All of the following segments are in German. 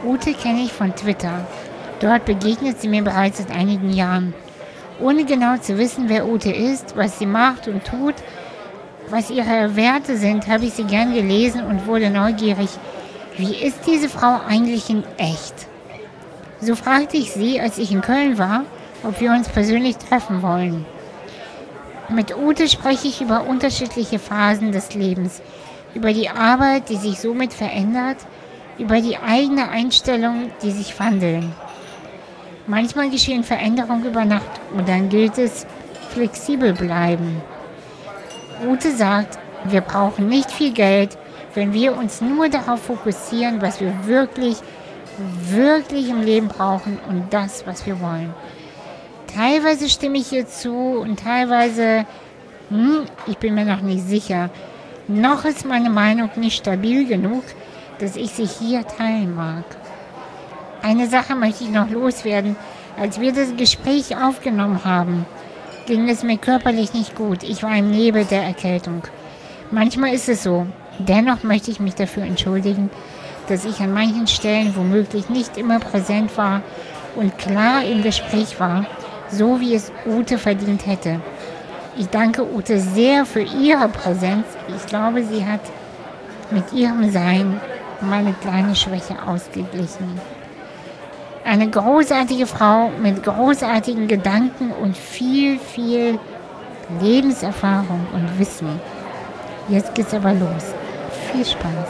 Ute kenne ich von Twitter. Dort begegnet sie mir bereits seit einigen Jahren. Ohne genau zu wissen, wer Ute ist, was sie macht und tut, was ihre Werte sind, habe ich sie gern gelesen und wurde neugierig. Wie ist diese Frau eigentlich in echt? So fragte ich sie, als ich in Köln war, ob wir uns persönlich treffen wollen. Mit Ute spreche ich über unterschiedliche Phasen des Lebens, über die Arbeit, die sich somit verändert, über die eigene Einstellung, die sich wandeln. Manchmal geschehen Veränderungen über Nacht und dann gilt es, flexibel bleiben. Ute sagt, wir brauchen nicht viel Geld, wenn wir uns nur darauf fokussieren, was wir wirklich im Leben brauchen und das, was wir wollen. Teilweise stimme ich ihr zu und teilweise, ich bin mir noch nicht sicher. Noch ist meine Meinung nicht stabil genug, dass ich sie hier teilen mag. Eine Sache möchte ich noch loswerden. Als wir das Gespräch aufgenommen haben, ging es mir körperlich nicht gut. Ich war im Nebel der Erkältung. Manchmal ist es so. Dennoch möchte ich mich dafür entschuldigen, dass ich an manchen Stellen womöglich nicht immer präsent war und klar im Gespräch war, so wie es Ute verdient hätte. Ich danke Ute sehr für ihre Präsenz. Ich glaube, sie hat mit ihrem Sein meine kleine Schwäche ausgeglichen. Eine großartige Frau mit großartigen Gedanken und viel Lebenserfahrung und Wissen. Jetzt geht's aber los. Viel Spaß.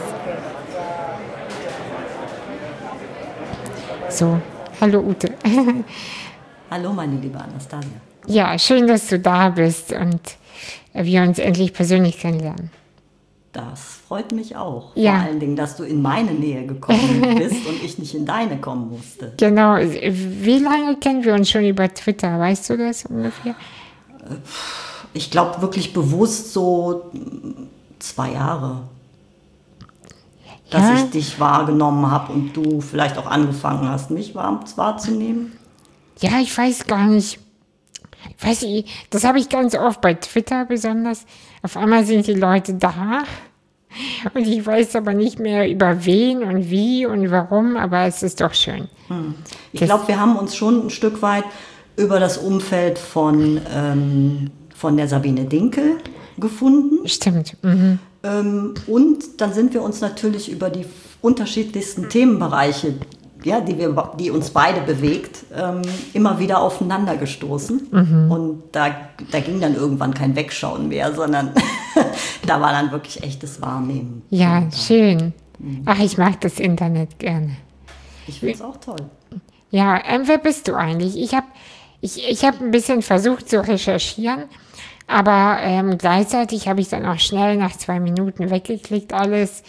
So, hallo Ute. Hallo meine liebe Anastasia. Ja, schön, dass du da bist und wir uns endlich persönlich kennenlernen. Das freut mich auch. Ja. Vor allen Dingen, dass du in meine Nähe gekommen bist und ich nicht in deine kommen musste. Genau. Wie lange kennen wir uns schon über Twitter? Weißt du das ungefähr? Ich glaube wirklich bewusst so 2 Jahre. Dass Ja? ich dich wahrgenommen habe und du vielleicht auch angefangen hast, mich wahrzunehmen. Ja, ich weiß gar nicht. Weiß ich, das habe ich ganz oft bei Twitter besonders. Auf einmal sind die Leute da und ich weiß aber nicht mehr über wen und wie und warum, aber es ist doch schön. Ich glaube, wir haben uns schon ein Stück weit über das Umfeld von der Sabine Dinkel gefunden. Stimmt. Mhm. Und dann sind wir uns natürlich über die unterschiedlichsten Themenbereiche, ja, die uns beide bewegt, immer wieder aufeinander gestoßen. Und da ging dann irgendwann kein Wegschauen mehr, sondern da war dann wirklich echtes Wahrnehmen. Ja, schön. Ach, ich mag das Internet gerne. Ich finde es auch toll. Ja, wer bist du eigentlich? Ich hab ein bisschen versucht zu recherchieren, aber gleichzeitig habe ich dann auch schnell nach 2 Minuten weggeklickt alles,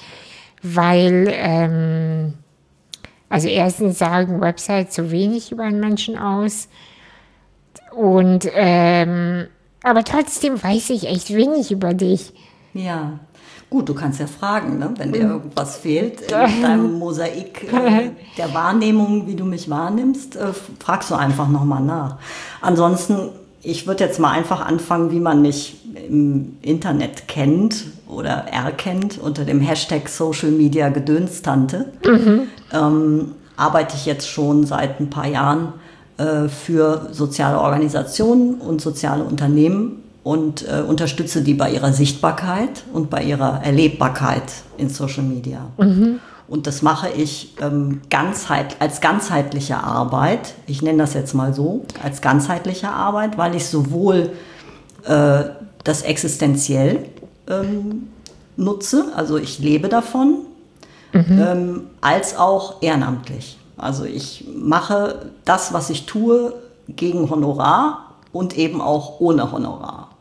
weil, also erstens sagen Websites zu wenig über einen Menschen aus und, aber trotzdem weiß ich echt wenig über dich. Ja, gut, du kannst ja fragen, ne? Wenn dir irgendwas fehlt in deinem Mosaik der Wahrnehmung, wie du mich wahrnimmst, fragst du einfach nochmal nach. Ansonsten, ich würde jetzt mal einfach anfangen, wie man mich im Internet kennt oder erkennt, unter dem Hashtag Social Media Gedönstante. Arbeite ich jetzt schon seit ein paar Jahren für soziale Organisationen und soziale Unternehmen und unterstütze die bei ihrer Sichtbarkeit und bei ihrer Erlebbarkeit in Social Media. Und das mache ich als ganzheitliche Arbeit. Ich nenne das jetzt mal so, als ganzheitliche Arbeit, weil ich sowohl das existenziell nutze, also ich lebe davon, als auch ehrenamtlich. Also ich mache das, was ich tue, gegen Honorar und eben auch ohne Honorar.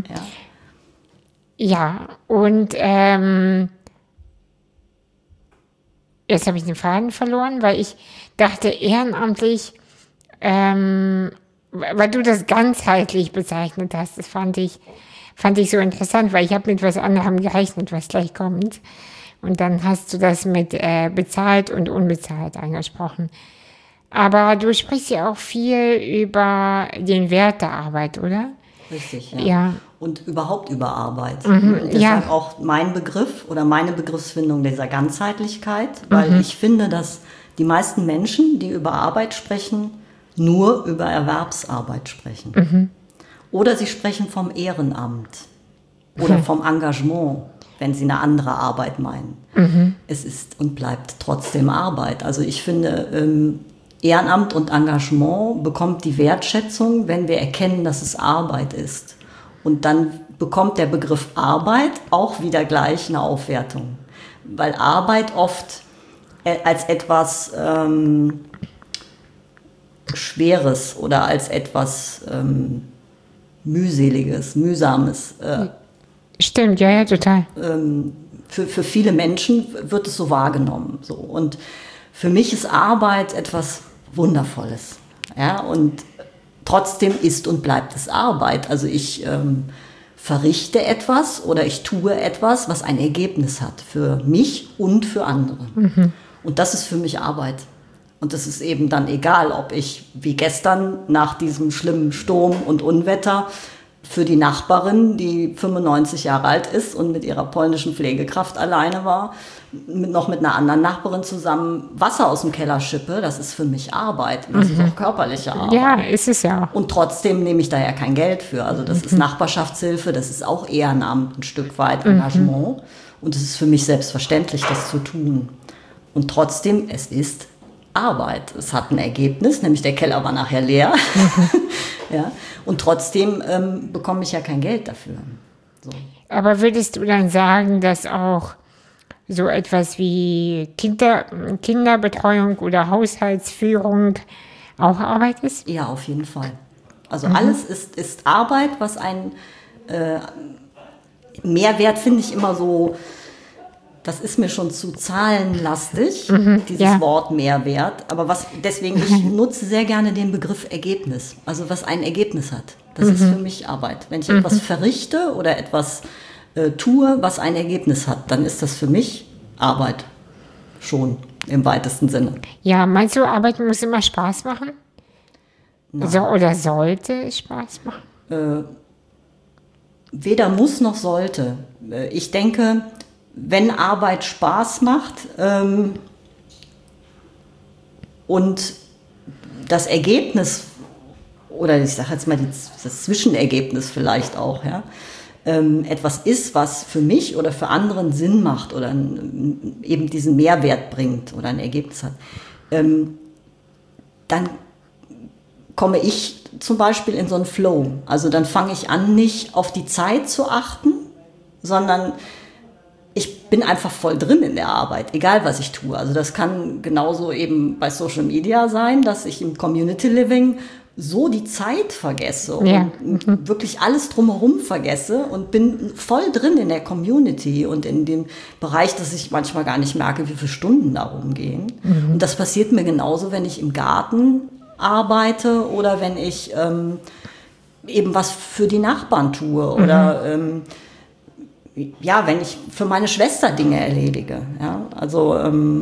Ja, und jetzt habe ich den Faden verloren, weil ich dachte ehrenamtlich, weil du das ganzheitlich bezeichnet hast, das fand ich so interessant, weil ich habe mit was anderem gerechnet, was gleich kommt. Und dann hast du das mit bezahlt und unbezahlt angesprochen. Aber du sprichst ja auch viel über den Wert der Arbeit, oder? Richtig, ja. Ja. Und überhaupt über Arbeit. Und deshalb auch mein Begriff oder meine Begriffsfindung dieser Ganzheitlichkeit, weil ich finde, dass die meisten Menschen, die über Arbeit sprechen, nur über Erwerbsarbeit sprechen. Oder sie sprechen vom Ehrenamt oder vom Engagement, wenn sie eine andere Arbeit meinen. Es ist und bleibt trotzdem Arbeit. Also ich finde, Ehrenamt und Engagement bekommt die Wertschätzung, wenn wir erkennen, dass es Arbeit ist. Und dann bekommt der Begriff Arbeit auch wieder gleich eine Aufwertung. Weil Arbeit oft als etwas Schweres oder als etwas Mühseliges, Mühsames. Stimmt, ja, total. Für viele Menschen wird es so wahrgenommen. So. Und für mich ist Arbeit etwas Wundervolles. Ja? Und trotzdem ist und bleibt es Arbeit. Also ich verrichte etwas oder ich tue etwas, was ein Ergebnis hat für mich und für andere. Und das ist für mich Arbeit. Und das ist eben dann egal, ob ich wie gestern nach diesem schlimmen Sturm und Unwetter für die Nachbarin, die 95 Jahre alt ist und mit ihrer polnischen Pflegekraft alleine war, noch mit einer anderen Nachbarin zusammen Wasser aus dem Keller schippe, das ist für mich Arbeit. Das ist auch körperliche Arbeit. Ja, ist es ja. Und trotzdem nehme ich da ja kein Geld für. Also das ist Nachbarschaftshilfe, das ist auch Ehrenamt, ein Stück weit Engagement. Und es ist für mich selbstverständlich, das zu tun. Und trotzdem, es ist Arbeit. Es hat ein Ergebnis, nämlich der Keller war nachher leer. Ja? Und trotzdem bekomme ich ja kein Geld dafür. So. Aber würdest du dann sagen, dass auch so etwas wie Kinderbetreuung oder Haushaltsführung auch Arbeit ist? Ja, auf jeden Fall. Also alles ist Arbeit, was ein Mehrwert finde ich immer so, das ist mir schon zu zahlenlastig, dieses Wort Mehrwert. Aber deswegen, ich nutze sehr gerne den Begriff Ergebnis. Also was ein Ergebnis hat. Das ist für mich Arbeit. Wenn ich etwas verrichte oder etwas tue, was ein Ergebnis hat, dann ist das für mich Arbeit. Schon im weitesten Sinne. Ja, meinst du, Arbeit muss immer Spaß machen? So, oder sollte Spaß machen? Weder muss noch sollte. Ich denke, wenn Arbeit Spaß macht und das Ergebnis, oder ich sage jetzt mal das Zwischenergebnis vielleicht auch, ja, etwas ist, was für mich oder für anderen Sinn macht oder eben diesen Mehrwert bringt oder ein Ergebnis hat, dann komme ich zum Beispiel in so einen Flow. Also dann fange ich an, nicht auf die Zeit zu achten, sondern ich bin einfach voll drin in der Arbeit, egal was ich tue. Also das kann genauso eben bei Social Media sein, dass ich im Community Living so die Zeit vergesse und wirklich alles drumherum vergesse und bin voll drin in der Community und in dem Bereich, dass ich manchmal gar nicht merke, wie viele Stunden da rumgehen. Und das passiert mir genauso, wenn ich im Garten arbeite oder wenn ich eben was für die Nachbarn tue oder wenn ich für meine Schwester Dinge erledige. Ja? Also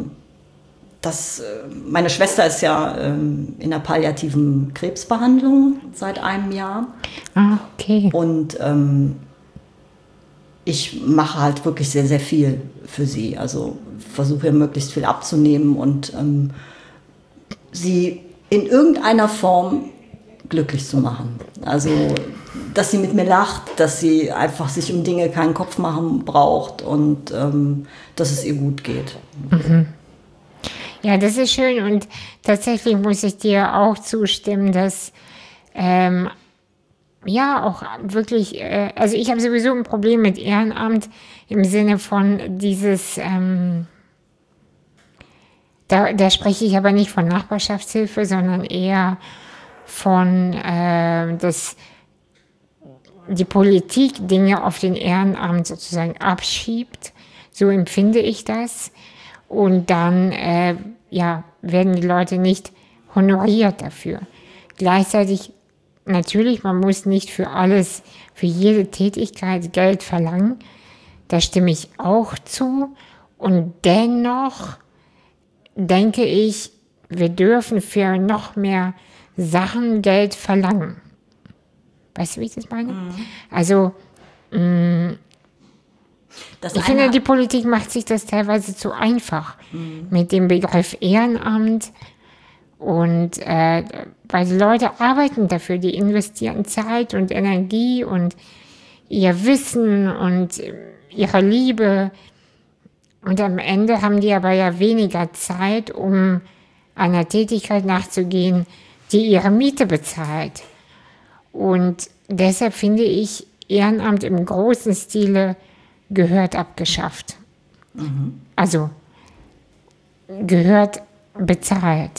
meine Schwester ist ja in der palliativen Krebsbehandlung seit einem Jahr. Ah, okay. Und ich mache halt wirklich sehr, sehr viel für sie. Also versuche möglichst viel abzunehmen und sie in irgendeiner Form glücklich zu machen. Also, dass sie mit mir lacht, dass sie einfach sich um Dinge keinen Kopf machen braucht und dass es ihr gut geht. Ja, das ist schön und tatsächlich muss ich dir auch zustimmen, dass auch wirklich, also ich habe sowieso ein Problem mit Ehrenamt im Sinne von dieses, da spreche ich aber nicht von Nachbarschaftshilfe, sondern eher von, dass die Politik Dinge auf den Ehrenamt sozusagen abschiebt. So empfinde ich das. Und dann werden die Leute nicht honoriert dafür. Gleichzeitig natürlich, man muss nicht für alles, für jede Tätigkeit Geld verlangen. Da stimme ich auch zu. Und dennoch denke ich, wir dürfen für noch mehr Sachen Geld verlangen. Weißt du, wie ich das meine? Also, Ich finde, die Politik macht sich das teilweise zu einfach mit dem Begriff Ehrenamt. Und weil die Leute arbeiten dafür, die investieren Zeit und Energie und ihr Wissen und ihre Liebe. Und am Ende haben die aber ja weniger Zeit, um einer Tätigkeit nachzugehen, die ihre Miete bezahlt. Und deshalb finde ich, Ehrenamt im großen Stile gehört abgeschafft. Also gehört bezahlt.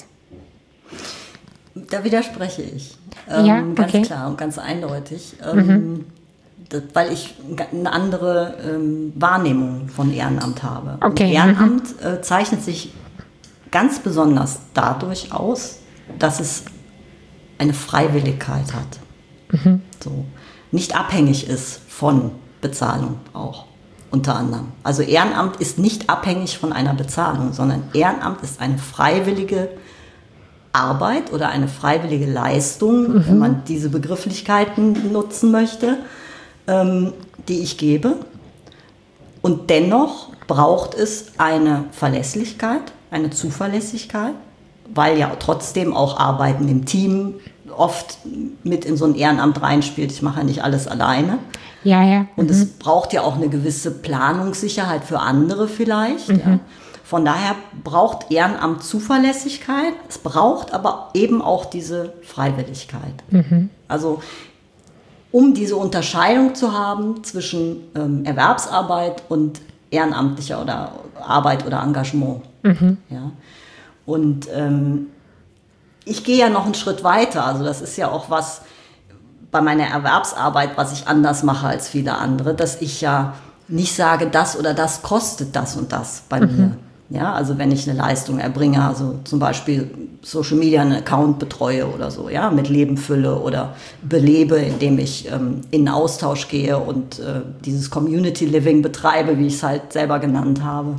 Da widerspreche ich. Ja, ganz okay. klar und ganz eindeutig. Weil ich eine andere Wahrnehmung von Ehrenamt habe. Okay. Und Ehrenamt zeichnet sich ganz besonders dadurch aus, dass es eine Freiwilligkeit hat. So. Nicht abhängig ist von Bezahlung auch, unter anderem. Also Ehrenamt ist nicht abhängig von einer Bezahlung, sondern Ehrenamt ist eine freiwillige Arbeit oder eine freiwillige Leistung, wenn man diese Begrifflichkeiten nutzen möchte, die ich gebe. Und dennoch braucht es eine Verlässlichkeit, eine Zuverlässigkeit, weil ja trotzdem auch Arbeiten im Team oft mit in so ein Ehrenamt reinspielt. Ich mache ja nicht alles alleine. Ja, ja. Und es braucht ja auch eine gewisse Planungssicherheit für andere vielleicht. Ja. Von daher braucht Ehrenamt Zuverlässigkeit. Es braucht aber eben auch diese Freiwilligkeit. Also um diese Unterscheidung zu haben zwischen Erwerbsarbeit und ehrenamtlicher oder Arbeit oder Engagement. Ja. Und ich gehe ja noch einen Schritt weiter. Also das ist ja auch was bei meiner Erwerbsarbeit, was ich anders mache als viele andere, dass ich ja nicht sage, das oder das kostet das und das bei mir. Ja, also wenn ich eine Leistung erbringe, also zum Beispiel Social Media einen Account betreue oder so, ja, mit Leben fülle oder belebe, indem ich in einen Austausch gehe und dieses Community Living betreibe, wie ich es halt selber genannt habe.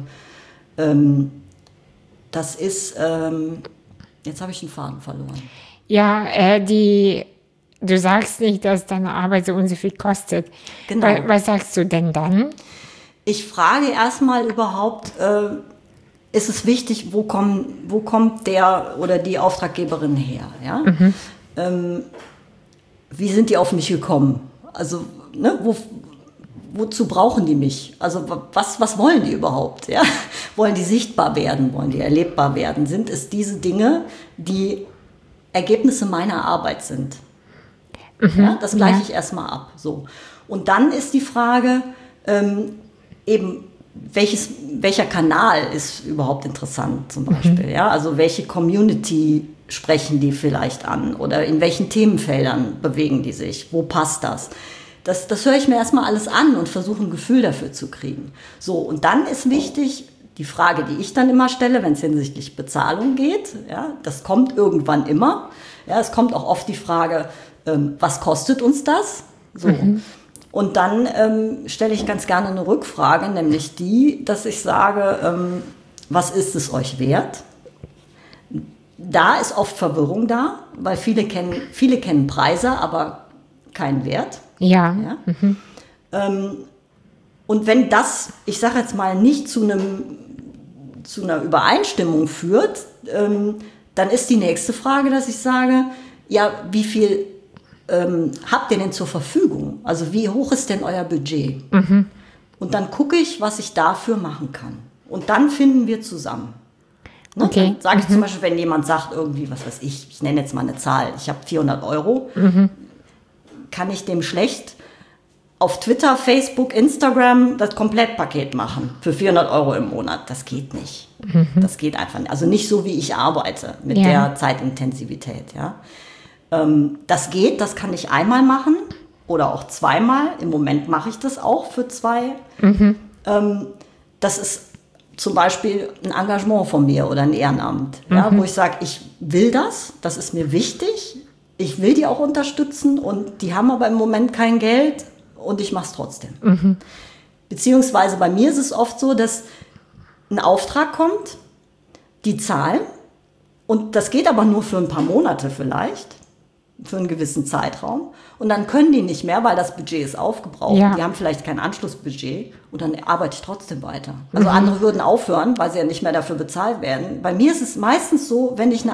Das ist, jetzt habe ich den Faden verloren. Ja, du sagst nicht, dass deine Arbeit so und so viel kostet. Genau. Was sagst du denn dann? Ich frage erstmal überhaupt, ist es wichtig, wo kommt der oder die Auftraggeberin her? Ja? Wie sind die auf mich gekommen? Also, ne, wozu brauchen die mich? Also, was wollen die überhaupt? Ja? Wollen die sichtbar werden? Wollen die erlebbar werden? Sind es diese Dinge, die Ergebnisse meiner Arbeit sind? Ja, das gleiche ich erstmal ab. So. Und dann ist die Frage, eben, welcher Kanal ist überhaupt interessant zum Beispiel? Ja? Also welche Community sprechen die vielleicht an oder in welchen Themenfeldern bewegen die sich? Wo passt das? Das höre ich mir erstmal alles an und versuche ein Gefühl dafür zu kriegen. So, und dann ist wichtig, die Frage, die ich dann immer stelle, wenn es hinsichtlich Bezahlung geht, ja, das kommt irgendwann immer. Ja, es kommt auch oft die Frage, was kostet uns das? So. Und dann stelle ich ganz gerne eine Rückfrage, nämlich die, dass ich sage, was ist es euch wert? Da ist oft Verwirrung da, weil viele kennen Preise, aber keinen Wert. Ja. Und wenn das, ich sage jetzt mal, nicht zu einer Übereinstimmung führt, dann ist die nächste Frage, dass ich sage, ja, wie viel habt ihr denn zur Verfügung? Also wie hoch ist denn euer Budget? Und dann gucke ich, was ich dafür machen kann. Und dann finden wir zusammen. Ne? Okay. Dann sage ich zum Beispiel, wenn jemand sagt irgendwie, was weiß ich nenne jetzt mal eine Zahl, ich habe 400 Euro, kann ich dem schlecht auf Twitter, Facebook, Instagram das Komplettpaket machen für 400 Euro im Monat. Das geht nicht. Das geht einfach nicht. Also nicht so, wie ich arbeite mit der Zeitintensivität. Ja. Das geht, das kann ich einmal machen oder auch zweimal. Im Moment mache ich das auch für 2. Das ist zum Beispiel ein Engagement von mir oder ein Ehrenamt, ja, wo ich sage, ich will das ist mir wichtig, ich will die auch unterstützen und die haben aber im Moment kein Geld und ich mache es trotzdem. Beziehungsweise bei mir ist es oft so, dass ein Auftrag kommt, die zahlen und das geht aber nur für ein paar Monate vielleicht. für einen gewissen Zeitraum und dann können die nicht mehr, weil das Budget ist aufgebraucht. Ja. Die haben vielleicht kein Anschlussbudget und dann arbeite ich trotzdem weiter. Also andere würden aufhören, weil sie ja nicht mehr dafür bezahlt werden. Bei mir ist es meistens so, wenn ich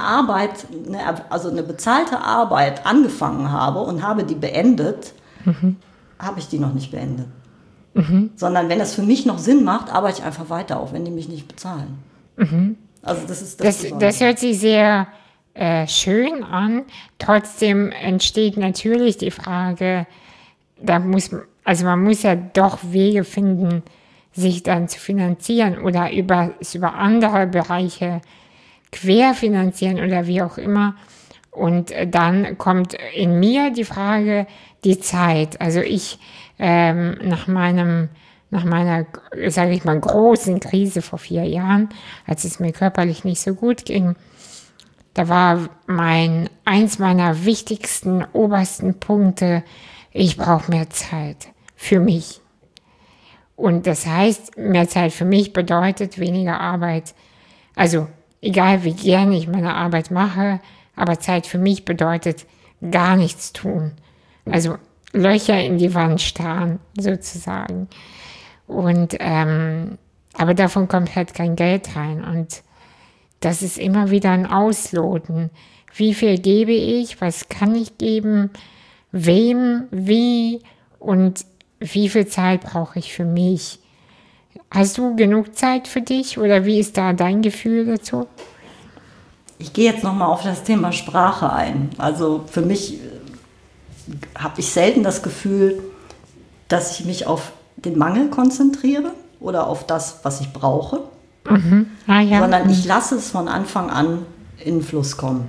eine bezahlte Arbeit angefangen habe und habe die beendet, habe ich die noch nicht beendet. Sondern wenn es für mich noch Sinn macht, arbeite ich einfach weiter, auch wenn die mich nicht bezahlen. Also das ist Das hört sich sehr schön an. Trotzdem entsteht natürlich die Frage, man muss ja doch Wege finden, sich dann zu finanzieren oder über andere Bereiche querfinanzieren oder wie auch immer. Und dann kommt in mir die Frage, die Zeit. Also ich nach meiner, sage ich mal, großen Krise vor 4 Jahren, als es mir körperlich nicht so gut ging, da war eins meiner wichtigsten, obersten Punkte, ich brauche mehr Zeit für mich. Und das heißt, mehr Zeit für mich bedeutet weniger Arbeit. Also egal wie gerne ich meine Arbeit mache, aber Zeit für mich bedeutet gar nichts tun. Also Löcher in die Wand starren, sozusagen. Und aber davon kommt halt kein Geld rein. Und das ist immer wieder ein Ausloten. Wie viel gebe ich? Was kann ich geben? Wem? Wie? Und wie viel Zeit brauche ich für mich? Hast du genug Zeit für dich oder wie ist da dein Gefühl dazu? Ich gehe jetzt nochmal auf das Thema Sprache ein. Also für mich habe ich selten das Gefühl, dass ich mich auf den Mangel konzentriere oder auf das, was ich brauche, sondern ich lasse es von Anfang an in den Fluss kommen,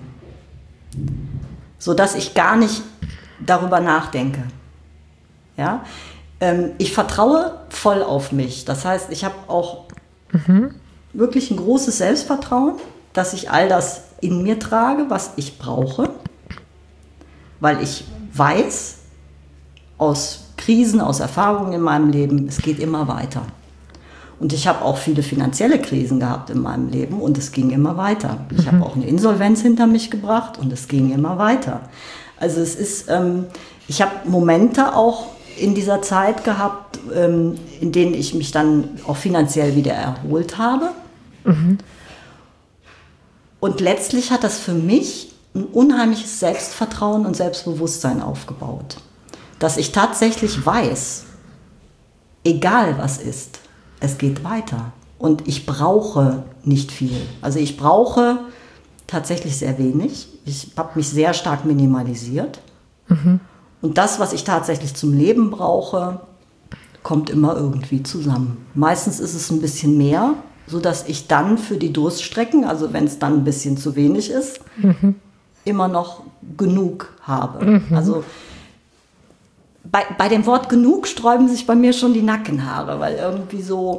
sodass ich gar nicht darüber nachdenke. Ja? Ich vertraue voll auf mich. Das heißt, ich habe auch wirklich ein großes Selbstvertrauen, dass ich all das in mir trage, was ich brauche, weil ich weiß aus Krisen, aus Erfahrungen in meinem Leben, es geht immer weiter. Und ich habe auch viele finanzielle Krisen gehabt in meinem Leben und es ging immer weiter. Ich habe auch eine Insolvenz hinter mich gebracht und es ging immer weiter. Also es ist, ich habe Momente auch in dieser Zeit gehabt, in denen ich mich dann auch finanziell wieder erholt habe. Und letztlich hat das für mich ein unheimliches Selbstvertrauen und Selbstbewusstsein aufgebaut. Dass ich tatsächlich weiß, egal was ist, es geht weiter. Und ich brauche nicht viel. Also ich brauche tatsächlich sehr wenig. Ich habe mich sehr stark minimalisiert. Und das, was ich tatsächlich zum Leben brauche, kommt immer irgendwie zusammen. Meistens ist es ein bisschen mehr, sodass ich dann für die Durststrecken, also wenn es dann ein bisschen zu wenig ist, immer noch genug habe. Also bei dem Wort genug sträuben sich bei mir schon die Nackenhaare, weil irgendwie so,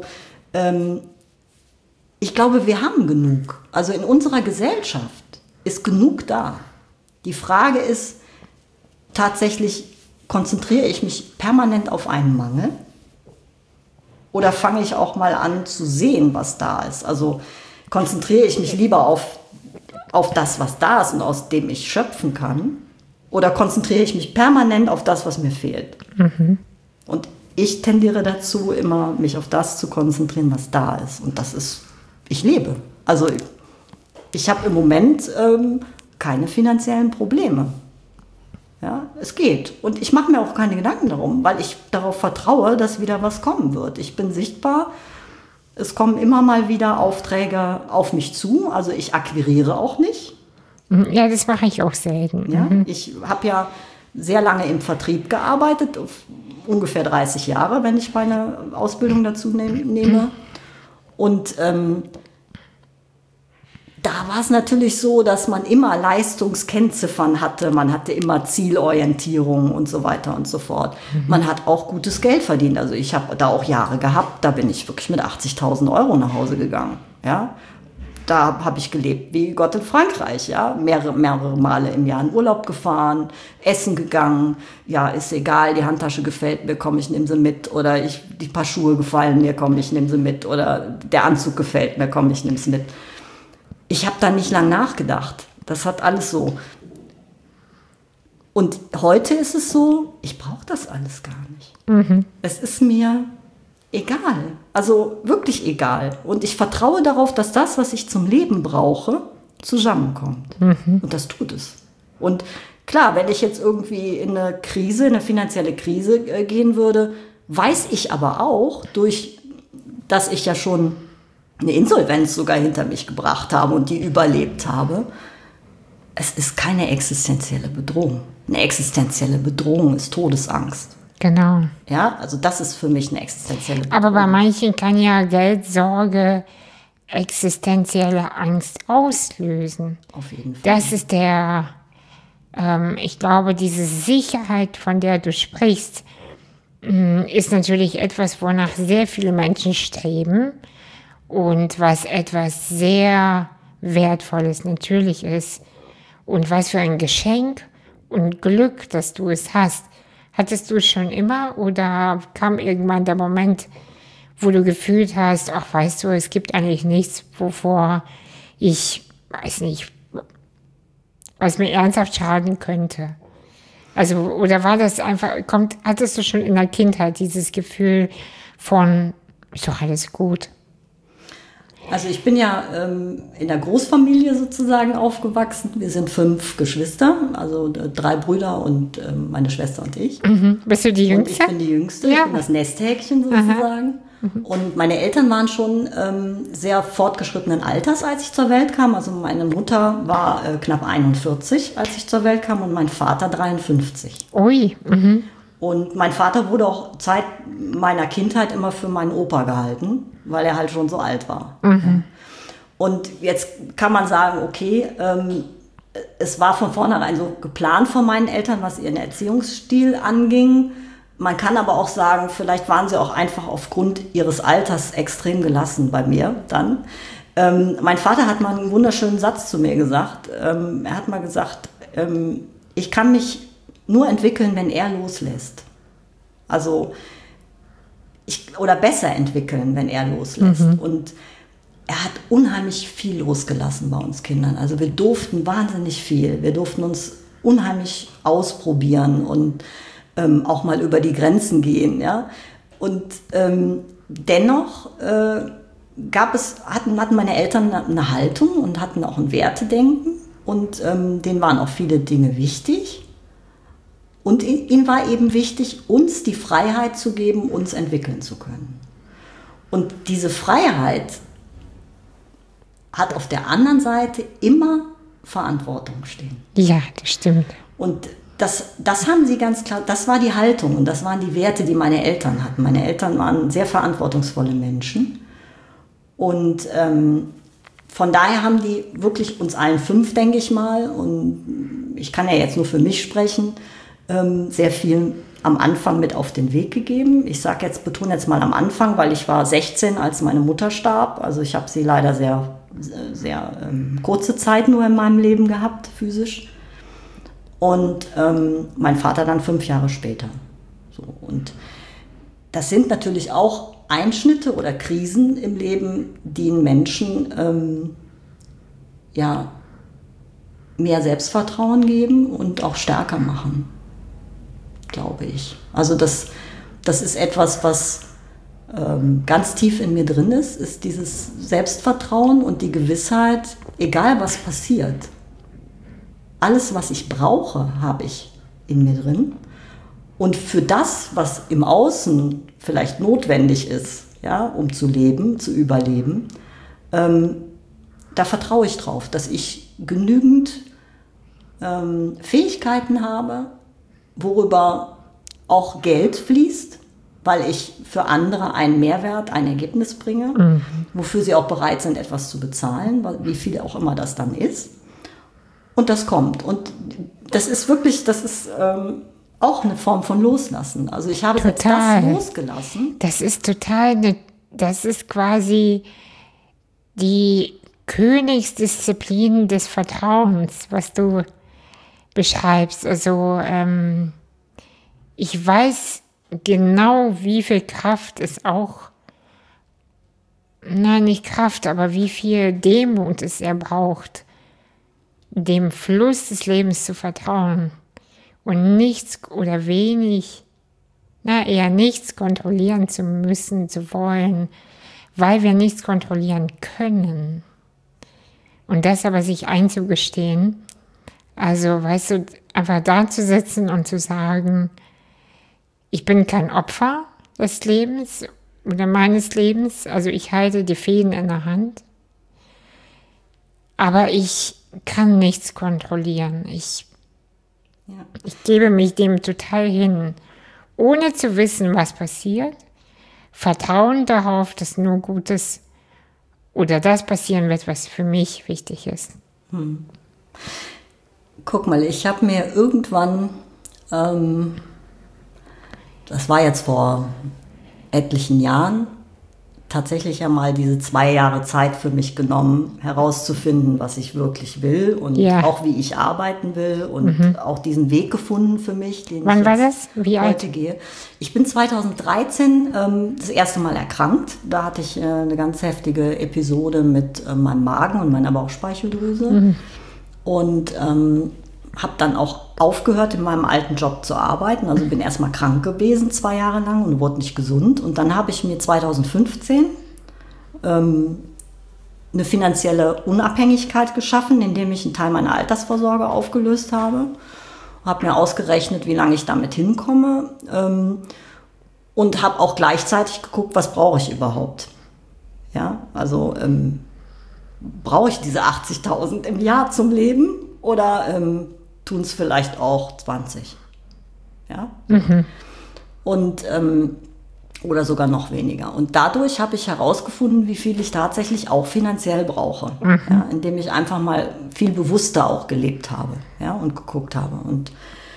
ich glaube, wir haben genug. Also in unserer Gesellschaft ist genug da. Die Frage ist tatsächlich, konzentriere ich mich permanent auf einen Mangel? Oder fange ich auch mal an zu sehen, was da ist? Also konzentriere ich mich lieber auf das, was da ist und aus dem ich schöpfen kann? Oder konzentriere ich mich permanent auf das, was mir fehlt? Und ich tendiere dazu, immer mich auf das zu konzentrieren, was da ist. Und das ist, ich lebe. Also ich habe im Moment keine finanziellen Probleme. Ja, es geht. Und ich mache mir auch keine Gedanken darum, weil ich darauf vertraue, dass wieder was kommen wird. Ich bin sichtbar. Es kommen immer mal wieder Aufträge auf mich zu. Also ich akquiriere auch nicht. Ja, das mache ich auch selten. Ja, ich habe ja sehr lange im Vertrieb gearbeitet, ungefähr 30 Jahre, wenn ich meine Ausbildung dazu nehme. Und da war es natürlich so, dass man immer Leistungskennziffern hatte, man hatte immer Zielorientierung und so weiter und so fort. Man hat auch gutes Geld verdient. Also ich habe da auch Jahre gehabt, da bin ich wirklich mit 80.000 Euro nach Hause gegangen. Ja? Da habe ich gelebt wie Gott in Frankreich. Ja? Mehrere Male im Jahr in Urlaub gefahren, essen gegangen. Ja, ist egal, die Handtasche gefällt mir, komm, ich nehme sie mit. Oder die paar Schuhe gefallen mir, komm, ich nehme sie mit. Oder der Anzug gefällt mir, komm, ich nehme es mit. Ich habe da nicht lang nachgedacht. Das hat alles so. Und heute ist es so, ich brauche das alles gar nicht. Es ist mir egal, also wirklich egal. Und ich vertraue darauf, dass das, was ich zum Leben brauche, zusammenkommt. Und das tut es. Und klar, wenn ich jetzt irgendwie in eine Krise, eine finanzielle Krise gehen würde, weiß ich aber auch, dass ich ja schon eine Insolvenz sogar hinter mich gebracht habe und die überlebt habe, es ist keine existenzielle Bedrohung. Eine existenzielle Bedrohung ist Todesangst. Genau. Ja, also das ist für mich eine existenzielle Bedrohung. Aber bei manchen kann ja Geldsorge existenzielle Angst auslösen. Auf jeden Fall. Das ist ich glaube, diese Sicherheit, von der du sprichst, ist natürlich etwas, wonach sehr viele Menschen streben und was etwas sehr Wertvolles natürlich ist. Und was für ein Geschenk und Glück, dass du es hast. Hattest du es schon immer oder kam irgendwann der Moment, wo du gefühlt hast, ach, weißt du, es gibt eigentlich nichts, wovor ich, weiß nicht, was mir ernsthaft schaden könnte? Also, oder war das einfach, hattest du schon in der Kindheit dieses Gefühl von, ist doch alles gut? Also ich bin ja in der Großfamilie sozusagen aufgewachsen. Wir sind 5 Geschwister, also 3 Brüder und meine Schwester und ich. Bist du die Jüngste? Und ich bin die Jüngste, Ja. ich bin das Nesthäkchen sozusagen. Und meine Eltern waren schon sehr fortgeschrittenen Alters, als ich zur Welt kam. Also meine Mutter war knapp 41, als ich zur Welt kam, und mein Vater 53. Ui. Und mein Vater wurde auch Zeit meiner Kindheit immer für meinen Opa gehalten, weil er halt schon so alt war. Und jetzt kann man sagen, okay, es war von vornherein so geplant von meinen Eltern, was ihren Erziehungsstil anging. Man kann aber auch sagen, vielleicht waren sie auch einfach aufgrund ihres Alters extrem gelassen bei mir dann. Mein Vater hat mal einen wunderschönen Satz zu mir gesagt. Er hat mal gesagt, ich kann mich nur entwickeln, wenn er loslässt. Also, oder besser entwickeln, wenn er loslässt. Und er hat unheimlich viel losgelassen bei uns Kindern. Also wir durften wahnsinnig viel. Wir durften uns unheimlich ausprobieren und auch mal über die Grenzen gehen. Ja? Und dennoch hatten meine Eltern eine Haltung und hatten auch ein Wertedenken. Und denen waren auch viele Dinge wichtig. Und ihnen war eben wichtig, uns die Freiheit zu geben, uns entwickeln zu können. Und diese Freiheit hat auf der anderen Seite immer Verantwortung stehen. Ja, das stimmt. Und das haben sie ganz klar, das war die Haltung und das waren die Werte, die meine Eltern hatten. Meine Eltern waren sehr verantwortungsvolle Menschen. Und von daher haben die wirklich uns allen 5, denke ich mal, und ich kann ja jetzt nur für mich sprechen, sehr viel am Anfang mit auf den Weg gegeben. Ich betone jetzt mal am Anfang, weil ich war 16, als meine Mutter starb. Also ich habe sie leider sehr, sehr kurze Zeit nur in meinem Leben gehabt, physisch. Und mein Vater dann 5 Jahre später. So, und das sind natürlich auch Einschnitte oder Krisen im Leben, die einen Menschen mehr Selbstvertrauen geben und auch stärker machen, glaube ich. Also das ist etwas, was ganz tief in mir drin ist dieses Selbstvertrauen und die Gewissheit, egal was passiert, alles, was ich brauche, habe ich in mir drin. Und für das, was im Außen vielleicht notwendig ist, ja, um zu leben, zu überleben, da vertraue ich drauf, dass ich genügend Fähigkeiten habe, worüber auch Geld fließt, weil ich für andere einen Mehrwert, ein Ergebnis bringe, wofür sie auch bereit sind, etwas zu bezahlen, wie viel auch immer das dann ist. Und das kommt. Und das ist wirklich, auch eine Form von Loslassen. Also ich habe jetzt das losgelassen. Das ist quasi die Königsdisziplin des Vertrauens, was du beschreibst. Also ich weiß genau, wie viel Kraft es auch, nicht Kraft, aber wie viel Demut es braucht, dem Fluss des Lebens zu vertrauen und nichts oder wenig, eher nichts kontrollieren zu müssen, zu wollen, weil wir nichts kontrollieren können. Und das aber sich einzugestehen, also, weißt du, einfach da zu sitzen und zu sagen, ich bin kein Opfer des Lebens oder meines Lebens, also ich halte die Fäden in der Hand, aber ich kann nichts kontrollieren. Ich gebe mich dem total hin, ohne zu wissen, was passiert, vertrauen darauf, dass nur Gutes oder das passieren wird, was für mich wichtig ist. Guck mal, ich habe mir irgendwann, das war jetzt vor etlichen Jahren, tatsächlich ja mal diese 2 Jahre Zeit für mich genommen, herauszufinden, was ich wirklich will und auch wie ich arbeiten will und auch diesen Weg gefunden für mich, den Wann ich war das? Wie heute alt? gehe. Ich bin 2013 das erste Mal erkrankt. Da hatte ich eine ganz heftige Episode mit meinem Magen und meiner Bauchspeicheldrüse und habe dann auch aufgehört, in meinem alten Job zu arbeiten. Also bin erstmal krank gewesen 2 Jahre lang und wurde nicht gesund. Und dann habe ich mir 2015 eine finanzielle Unabhängigkeit geschaffen, indem ich einen Teil meiner Altersvorsorge aufgelöst habe. Habe mir ausgerechnet, wie lange ich damit hinkomme. Und habe auch gleichzeitig geguckt, was brauche ich überhaupt. Ja, also brauche ich diese 80.000 im Jahr zum Leben oder tun es vielleicht auch 20. Ja? Und, oder sogar noch weniger. Und dadurch habe ich herausgefunden, wie viel ich tatsächlich auch finanziell brauche. Ja? Indem ich einfach mal viel bewusster auch gelebt habe, ja? Und geguckt habe. Und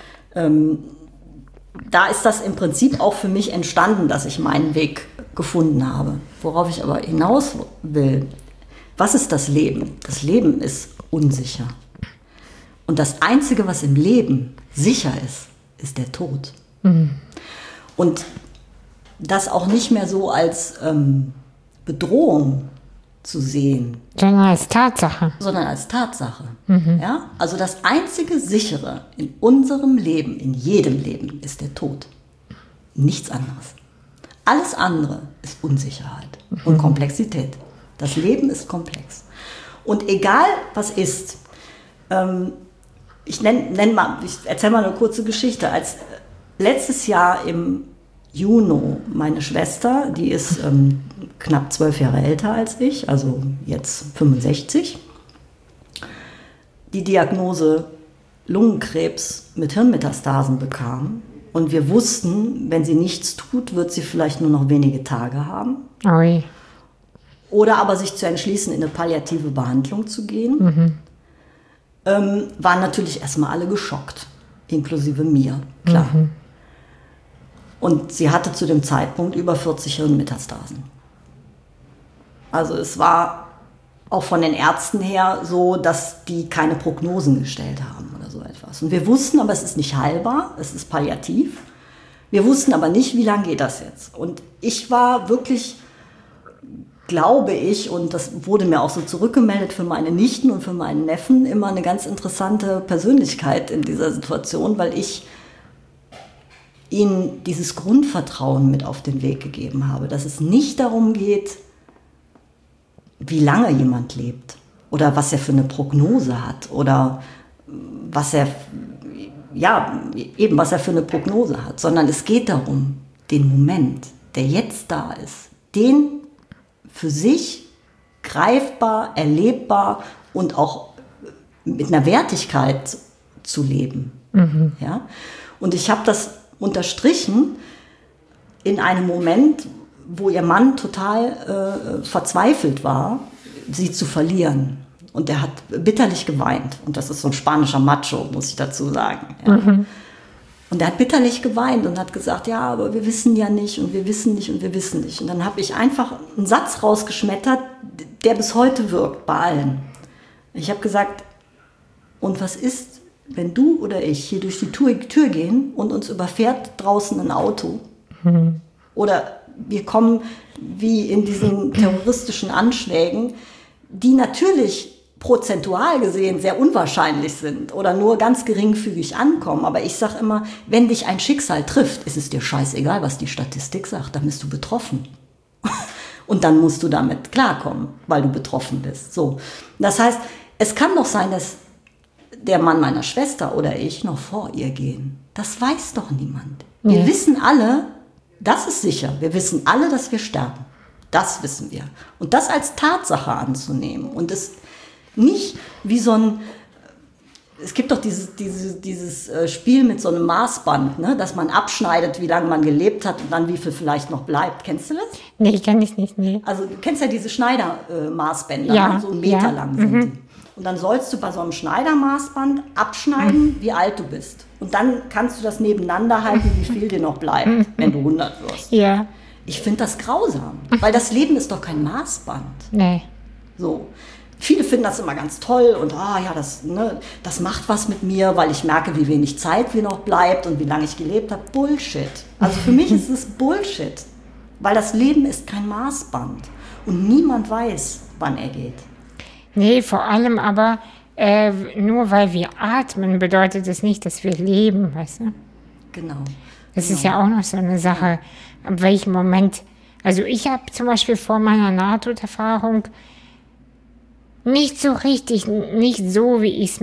da ist das im Prinzip auch für mich entstanden, dass ich meinen Weg gefunden habe. Worauf ich aber hinaus will, was ist das Leben? Das Leben ist unsicher. Und das Einzige, was im Leben sicher ist, ist der Tod. Und das auch nicht mehr so als Bedrohung zu sehen. Sondern als Tatsache. Sondern als Tatsache. Ja? Also das einzige Sichere in unserem Leben, in jedem Leben, ist der Tod. Nichts anderes. Alles andere ist Unsicherheit und Komplexität. Das Leben ist komplex. Und egal, was ist, ich erzähle mal eine kurze Geschichte. Als letztes Jahr im Juni meine Schwester, die ist knapp 12 Jahre älter als ich, also jetzt 65, die Diagnose Lungenkrebs mit Hirnmetastasen bekam. Und wir wussten, wenn sie nichts tut, wird sie vielleicht nur noch wenige Tage haben. Ui. Oder aber sich zu entschließen, in eine palliative Behandlung zu gehen. Waren natürlich erstmal alle geschockt, inklusive mir, klar. Und sie hatte zu dem Zeitpunkt über 40 Hirnmetastasen. Also es war auch von den Ärzten her so, dass die keine Prognosen gestellt haben oder so etwas. Und wir wussten aber, es ist nicht heilbar, es ist palliativ. Wir wussten aber nicht, wie lange geht das jetzt. Und ich war wirklich, glaube ich, und das wurde mir auch so zurückgemeldet für meine Nichten und für meinen Neffen, immer eine ganz interessante Persönlichkeit in dieser Situation, weil ich ihnen dieses Grundvertrauen mit auf den Weg gegeben habe, dass es nicht darum geht, wie lange jemand lebt oder was er für eine Prognose hat oder was er für eine Prognose hat, sondern es geht darum, den Moment, der jetzt da ist, den für sich greifbar, erlebbar und auch mit einer Wertigkeit zu leben. Ja? Und ich habe das unterstrichen in einem Moment, wo ihr Mann total verzweifelt war, sie zu verlieren. Und er hat bitterlich geweint. Und das ist so ein spanischer Macho, muss ich dazu sagen. Ja. Und er hat bitterlich geweint und hat gesagt, ja, aber wir wissen ja nicht und wir wissen nicht und wir wissen nicht. Und dann habe ich einfach einen Satz rausgeschmettert, der bis heute wirkt bei allen. Ich habe gesagt, und was ist, wenn du oder ich hier durch die Tür gehen und uns überfährt draußen ein Auto? Oder wir kommen wie in diesen terroristischen Anschlägen, die natürlich prozentual gesehen sehr unwahrscheinlich sind oder nur ganz geringfügig ankommen. Aber ich sage immer, wenn dich ein Schicksal trifft, ist es dir scheißegal, was die Statistik sagt, dann bist du betroffen. Und dann musst du damit klarkommen, weil du betroffen bist. So. Das heißt, es kann doch sein, dass der Mann meiner Schwester oder ich noch vor ihr gehen. Das weiß doch niemand. Wir wissen alle, das ist sicher, wir wissen alle, dass wir sterben. Das wissen wir. Und das als Tatsache anzunehmen und es nicht wie so ein, es gibt doch dieses Spiel mit so einem Maßband, ne, dass man abschneidet, wie lange man gelebt hat und dann wie viel vielleicht noch bleibt. Kennst du das? Nee, kenne ich nicht, nee. Also du kennst ja diese Schneidermaßbänder, Ja, ne? So 1 Meter lang sind die. Und dann sollst du bei so einem Schneidermaßband abschneiden, wie alt du bist. Und dann kannst du das nebeneinander halten, wie viel dir noch bleibt, wenn du 100 wirst. Ja. Ich finde das grausam, weil das Leben ist doch kein Maßband. Nee. So. Viele finden das immer ganz toll und das macht was mit mir, weil ich merke, wie wenig Zeit mir noch bleibt und wie lange ich gelebt habe. Bullshit. Also für mich ist es Bullshit, weil das Leben ist kein Maßband und niemand weiß, wann er geht. Nee, vor allem aber, nur weil wir atmen, bedeutet es nicht, dass wir leben, weißt du? Genau. Das ist ja auch noch so eine Sache, ab welchem Moment. Also ich habe zum Beispiel vor meiner Nahtoderfahrung nicht so richtig, nicht so, wie ich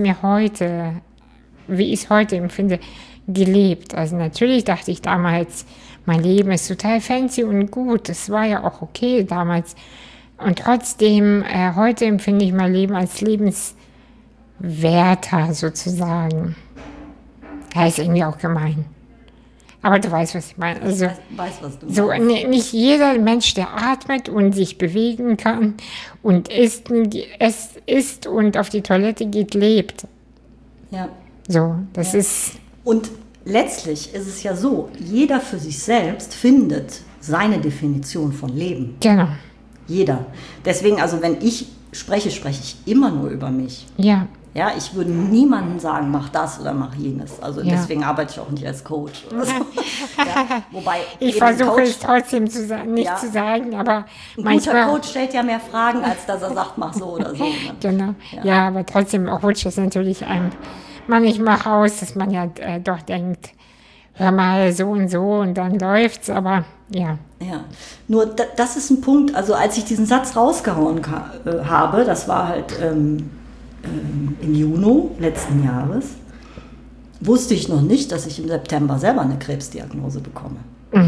es heute empfinde, gelebt. Also natürlich dachte ich damals, mein Leben ist total fancy und gut. Das war ja auch okay damals. Und trotzdem, heute empfinde ich mein Leben als lebenswerter sozusagen. Ja, ist irgendwie auch gemein. Aber du weißt, was ich meine. Also, Ich weiß, was du meinst. so, nicht jeder Mensch, der atmet und sich bewegen kann und isst und auf die Toilette geht, lebt. Ja. So, das ist... Und letztlich ist es ja so, jeder für sich selbst findet seine Definition von Leben. Genau. Jeder. Deswegen, also wenn ich spreche ich immer nur über mich. Ja. Ja, ich würde niemandem sagen, mach das oder mach jenes. Also Ja. deswegen arbeite ich auch nicht als Coach oder so. Ja, wobei Ich eben versuche Coach, es trotzdem nicht Ja. zu sagen, aber ein guter manchmal... Coach stellt ja mehr Fragen, als dass er sagt, mach so oder so. Ne? Genau. Ja, aber trotzdem rutscht es natürlich einem manchmal raus, dass man ja doch denkt, hör mal so und dann läuft's, aber ja. Ja, nur das ist ein Punkt, also als ich diesen Satz rausgehauen habe, das war halt im Juni letzten Jahres, wusste ich noch nicht, dass ich im September selber eine Krebsdiagnose bekomme.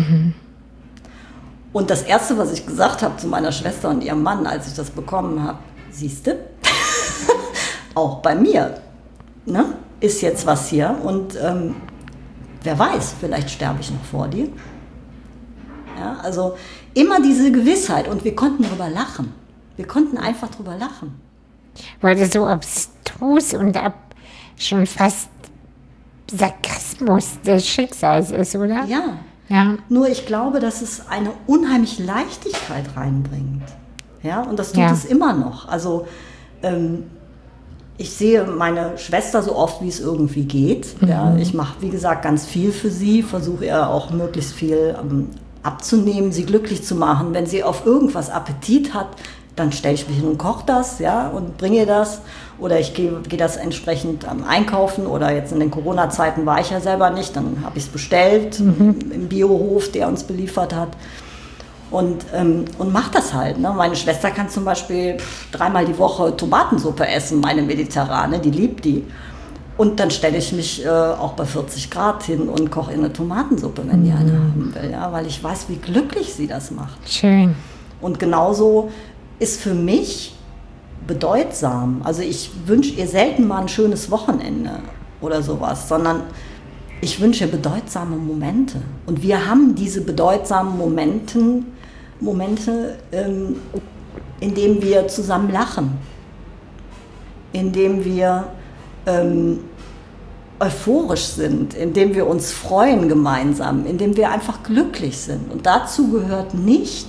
Und das Erste, was ich gesagt habe zu meiner Schwester und ihrem Mann, als ich das bekommen habe, siehste, auch bei mir, ne, ist jetzt was hier und wer weiß, vielleicht sterbe ich noch vor dir. Ja, also immer diese Gewissheit und wir konnten drüber lachen. Wir konnten einfach drüber lachen. Weil das so abstrus und schon fast Sarkasmus des Schicksals ist, oder? Ja. Ja. Nur ich glaube, dass es eine unheimliche Leichtigkeit reinbringt. Ja, und das tut es immer noch. Also ich sehe meine Schwester so oft, wie es irgendwie geht. Ja, ich mache, wie gesagt, ganz viel für sie, versuche ihr auch möglichst viel abzunehmen, sie glücklich zu machen. Wenn sie auf irgendwas Appetit hat, dann stelle ich mich hin und koche das, ja, und bringe ihr das. Oder ich gehe das entsprechend einkaufen. Oder jetzt in den Corona-Zeiten war ich ja selber nicht, dann habe ich es bestellt im Biohof, der uns beliefert hat. Und mache das halt. Ne? Meine Schwester kann zum Beispiel 3-mal die Woche Tomatensuppe essen, meine mediterrane, die liebt die. Und dann stelle ich mich auch bei 40 Grad hin und koche ihr eine Tomatensuppe, wenn die eine haben will, ja? Weil ich weiß, wie glücklich sie das macht. Schön. Und genauso ist für mich bedeutsam. Also ich wünsche ihr selten mal ein schönes Wochenende oder sowas, sondern ich wünsche ihr bedeutsame Momente. Und wir haben diese bedeutsamen Momente, in denen wir zusammen lachen, in denen wir euphorisch sind, in denen wir uns freuen gemeinsam, in denen wir einfach glücklich sind. Und dazu gehört nicht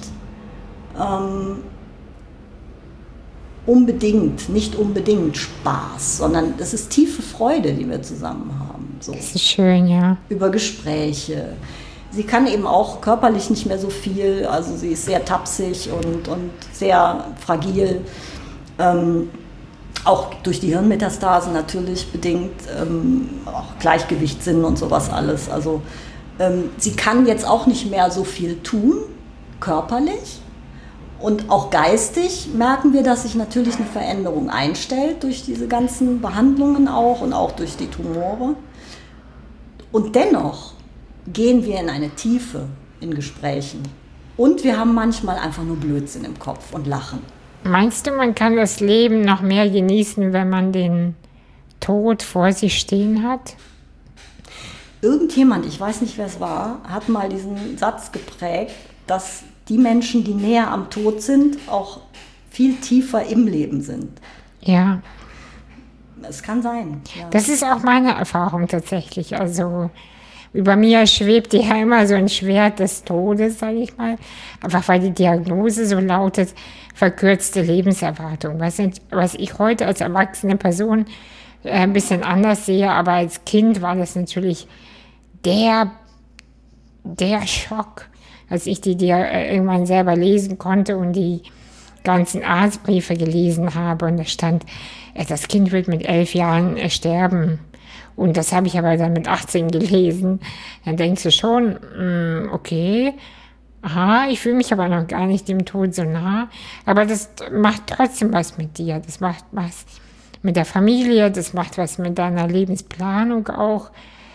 nicht unbedingt Spaß, sondern das ist tiefe Freude, die wir zusammen haben. So. Das ist schön, ja. Über Gespräche. Sie kann eben auch körperlich nicht mehr so viel, also sie ist sehr tapsig und sehr fragil. auch durch die Hirnmetastasen natürlich bedingt, auch Gleichgewichtssinn und sowas alles. Also sie kann jetzt auch nicht mehr so viel tun, körperlich. Und auch geistig merken wir, dass sich natürlich eine Veränderung einstellt durch diese ganzen Behandlungen auch und auch durch die Tumore. Und dennoch gehen wir in eine Tiefe in Gesprächen. Und wir haben manchmal einfach nur Blödsinn im Kopf und lachen. Meinst du, man kann das Leben noch mehr genießen, wenn man den Tod vor sich stehen hat? Irgendjemand, ich weiß nicht, wer es war, hat mal diesen Satz geprägt, dass die Menschen, die näher am Tod sind, auch viel tiefer im Leben sind. Ja. Es kann sein. Ja. Das ist auch meine Erfahrung tatsächlich. Also über mir schwebt ja immer so ein Schwert des Todes, sage ich mal. Einfach weil die Diagnose so lautet, verkürzte Lebenserwartung. Was ich heute als erwachsene Person ein bisschen anders sehe, aber als Kind war das natürlich der Schock, als ich die irgendwann selber lesen konnte und die ganzen Arztbriefe gelesen habe. Und da stand, das Kind wird mit 11 Jahren sterben. Und das habe ich aber dann mit 18 gelesen. Dann denkst du schon, okay, aha, ich fühle mich aber noch gar nicht dem Tod so nah. Aber das macht trotzdem was mit dir. Das macht was mit der Familie, das macht was mit deiner Lebensplanung auch.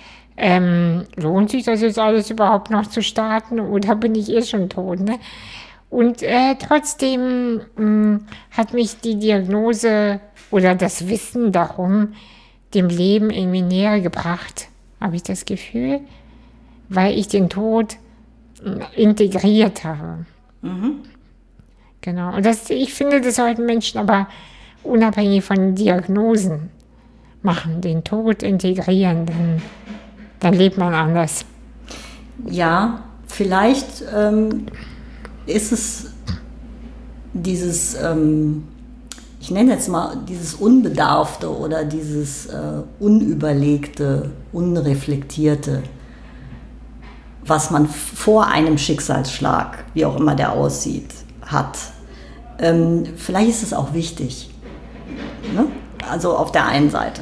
Lohnt sich das jetzt alles überhaupt noch zu starten oder bin ich schon tot? Ne? Und trotzdem hat mich die Diagnose oder das Wissen darum dem Leben irgendwie näher gebracht, habe ich das Gefühl, weil ich den Tod integriert habe. Mhm. Genau. Und ich finde, das sollten Menschen aber unabhängig von Diagnosen machen, den Tod integrieren, dann lebt man anders. Ja, vielleicht ist es dieses, ich nenne jetzt mal dieses Unbedarfte oder dieses Unüberlegte, Unreflektierte, was man vor einem Schicksalsschlag, wie auch immer der aussieht, hat. Vielleicht ist es auch wichtig. Ne? Also auf der einen Seite.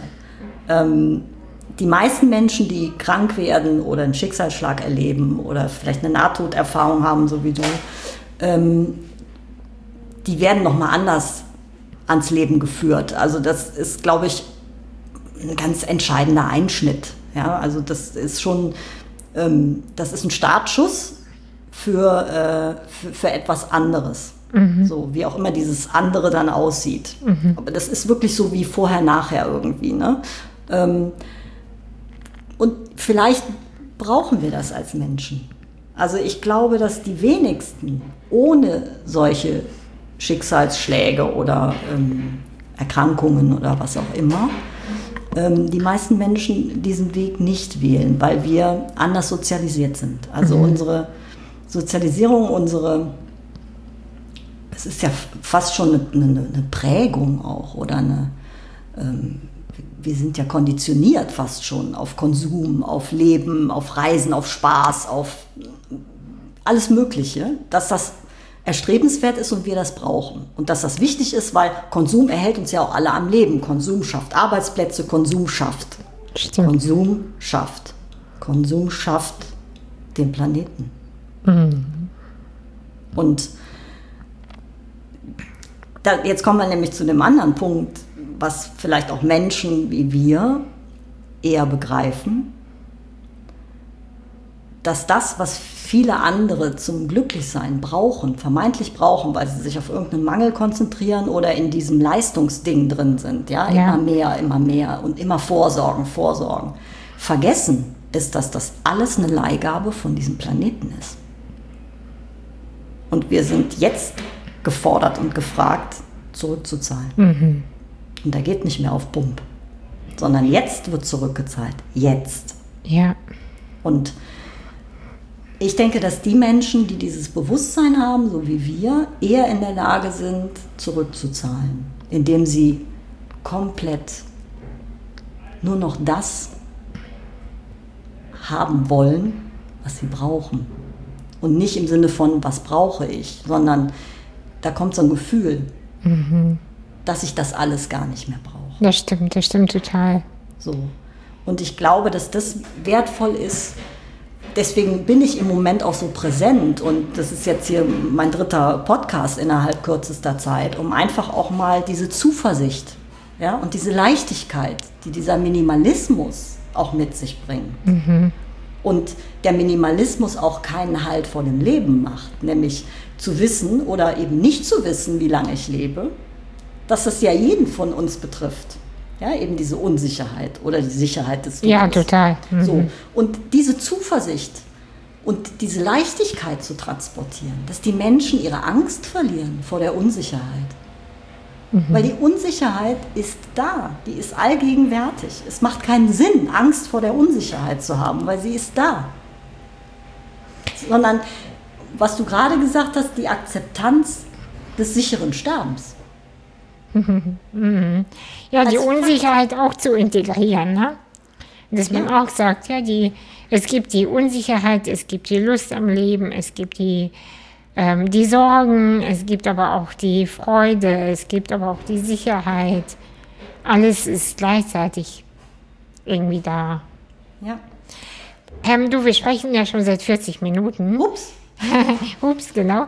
Die meisten Menschen, die krank werden oder einen Schicksalsschlag erleben oder vielleicht eine Nahtoderfahrung haben, so wie du, die werden nochmal anders ans Leben geführt. Also das ist, glaube ich, ein ganz entscheidender Einschnitt. Ja? Also das ist schon, das ist ein Startschuss für etwas anderes. Mhm. So, wie auch immer dieses andere dann aussieht. Mhm. Aber das ist wirklich so wie vorher, nachher irgendwie. Ne? Und vielleicht brauchen wir das als Menschen. Also ich glaube, dass die wenigsten ohne solche Schicksalsschläge oder Erkrankungen oder was auch immer, die meisten Menschen diesen Weg nicht wählen, weil wir anders sozialisiert sind. Also unsere Sozialisierung, es ist ja fast schon eine Prägung auch oder wir sind ja konditioniert fast schon auf Konsum, auf Leben, auf Reisen, auf Spaß, auf alles Mögliche, dass das erstrebenswert ist und wir das brauchen. Und dass das wichtig ist, weil Konsum erhält uns ja auch alle am Leben. Konsum schafft Arbeitsplätze, Konsum schafft. Stimmt. Konsum schafft den Planeten. Mhm. Und jetzt kommen wir nämlich zu dem anderen Punkt, was vielleicht auch Menschen wie wir eher begreifen, dass das, was viele andere zum Glücklichsein brauchen, vermeintlich brauchen, weil sie sich auf irgendeinen Mangel konzentrieren oder in diesem Leistungsding drin sind, ja. Immer mehr und immer vorsorgen. Vergessen ist, dass das alles eine Leihgabe von diesem Planeten ist. Und wir sind jetzt gefordert und gefragt, zurückzuzahlen. Mhm. Und da geht nicht mehr auf Pump, sondern jetzt wird zurückgezahlt. Jetzt. Ja. Und ich denke, dass die Menschen, die dieses Bewusstsein haben, so wie wir, eher in der Lage sind, zurückzuzahlen, indem sie komplett nur noch das haben wollen, was sie brauchen. Und nicht im Sinne von, was brauche ich, sondern da kommt so ein Gefühl. Mhm. dass ich das alles gar nicht mehr brauche. Das stimmt total. So. Und ich glaube, dass das wertvoll ist. Deswegen bin ich im Moment auch so präsent. Und das ist jetzt hier mein 3. Podcast innerhalb kürzester Zeit, um einfach auch mal diese Zuversicht, ja, und diese Leichtigkeit, die dieser Minimalismus auch mit sich bringt. Mhm. Und der Minimalismus auch keinen Halt vor dem Leben macht, nämlich zu wissen oder eben nicht zu wissen, wie lange ich lebe, dass das ja jeden von uns betrifft. Ja, eben diese Unsicherheit oder die Sicherheit des Todes. Ja, total. Mhm. So. Und diese Zuversicht und diese Leichtigkeit zu transportieren, dass die Menschen ihre Angst verlieren vor der Unsicherheit. Mhm. Weil die Unsicherheit ist da, die ist allgegenwärtig. Es macht keinen Sinn, Angst vor der Unsicherheit zu haben, weil sie ist da. Sondern, was du gerade gesagt hast, die Akzeptanz des sicheren Sterbens. Ja, die Unsicherheit auch zu integrieren, ne? Dass man auch sagt, ja, es gibt die Unsicherheit, es gibt die Lust am Leben, es gibt die Sorgen, es gibt aber auch die Freude, es gibt aber auch die Sicherheit. Alles ist gleichzeitig irgendwie da. Ja. Du, wir sprechen ja schon seit 40 Minuten. Ups. Ups, genau.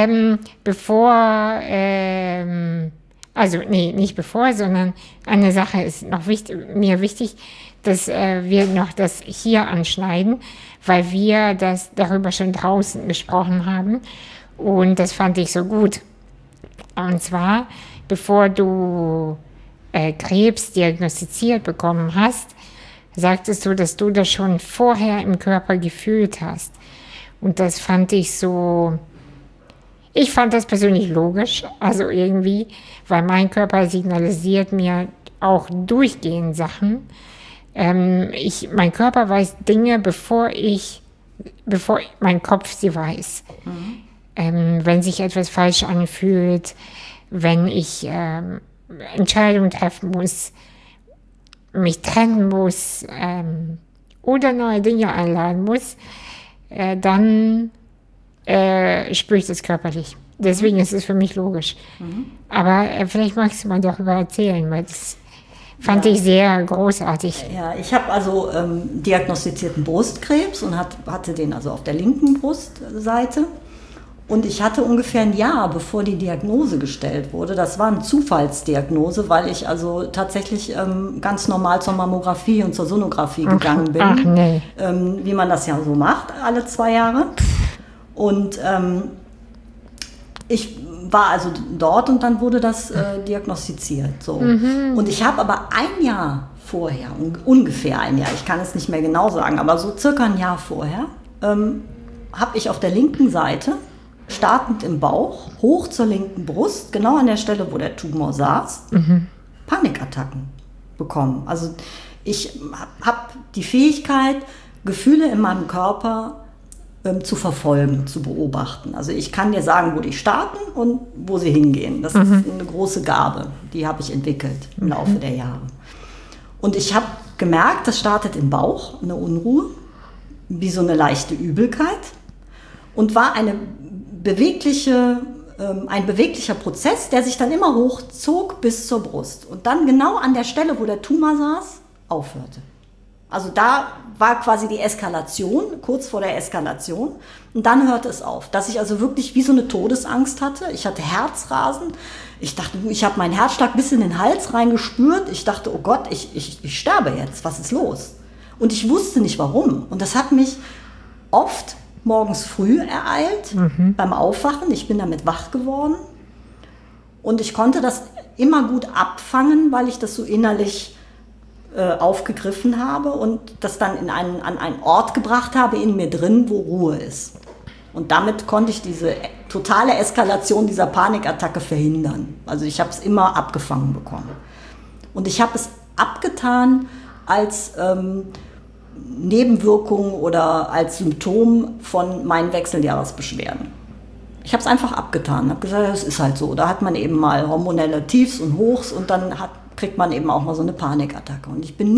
Also, nee, nicht bevor, sondern eine Sache ist noch mir wichtig, dass wir noch das hier anschneiden, weil wir darüber schon draußen gesprochen haben und das fand ich so gut. Und zwar, bevor du Krebs diagnostiziert bekommen hast, sagtest du, dass du das schon vorher im Körper gefühlt hast. Und das fand ich so... Ich fand das persönlich logisch, also irgendwie, weil mein Körper signalisiert mir auch durchgehend Sachen. Mein Körper weiß Dinge, bevor mein Kopf sie weiß. Mhm. Wenn sich etwas falsch anfühlt, wenn ich Entscheidungen treffen muss, mich trennen muss oder neue Dinge einladen muss, dann spüre ich das körperlich. Deswegen ist es für mich logisch. Mhm. Aber vielleicht magst du mal darüber erzählen, weil das fand ich sehr großartig. Ja, ich habe also diagnostizierten Brustkrebs und hatte den also auf der linken Brustseite. Und ich hatte ungefähr ein Jahr, bevor die Diagnose gestellt wurde. Das war eine Zufallsdiagnose, weil ich also tatsächlich ganz normal zur Mammographie und zur Sonographie gegangen bin. Ach, nee. Wie man das ja so macht, alle 2 Jahre. Und ich war also dort und dann wurde das diagnostiziert. So. Mhm. Und ich habe aber ein Jahr vorher, ungefähr ein Jahr, ich kann es nicht mehr genau sagen, aber so circa ein Jahr vorher, habe ich auf der linken Seite, startend im Bauch, hoch zur linken Brust, genau an der Stelle, wo der Tumor saß, Panikattacken bekommen. Also ich habe die Fähigkeit, Gefühle in meinem Körper zu verfolgen, zu beobachten. Also ich kann dir sagen, wo die starten und wo sie hingehen. Das ist eine große Gabe, die habe ich entwickelt im Laufe der Jahre. Und ich habe gemerkt, das startet im Bauch, eine Unruhe, wie so eine leichte Übelkeit und war ein beweglicher Prozess, der sich dann immer hochzog bis zur Brust und dann genau an der Stelle, wo der Tumor saß, aufhörte. Also da war quasi die Eskalation, kurz vor der Eskalation. Und dann hörte es auf, dass ich also wirklich wie so eine Todesangst hatte. Ich hatte Herzrasen. Ich dachte, ich habe meinen Herzschlag bis in den Hals reingespürt. Ich dachte, oh Gott, ich sterbe jetzt. Was ist los? Und ich wusste nicht, warum. Und das hat mich oft morgens früh ereilt, beim Aufwachen. Ich bin damit wach geworden. Und ich konnte das immer gut abfangen, weil ich das so innerlich aufgegriffen habe und das dann an einen Ort gebracht habe in mir drin, wo Ruhe ist. Und damit konnte ich diese totale Eskalation dieser Panikattacke verhindern. Also ich habe es immer abgefangen bekommen. Und ich habe es abgetan als Nebenwirkung oder als Symptom von meinen Wechseljahresbeschwerden. Ich habe es einfach abgetan, habe gesagt, das ist halt so. Da hat man eben mal hormonelle Tiefs und Hochs und dann kriegt man eben auch mal so eine Panikattacke. Und ich bin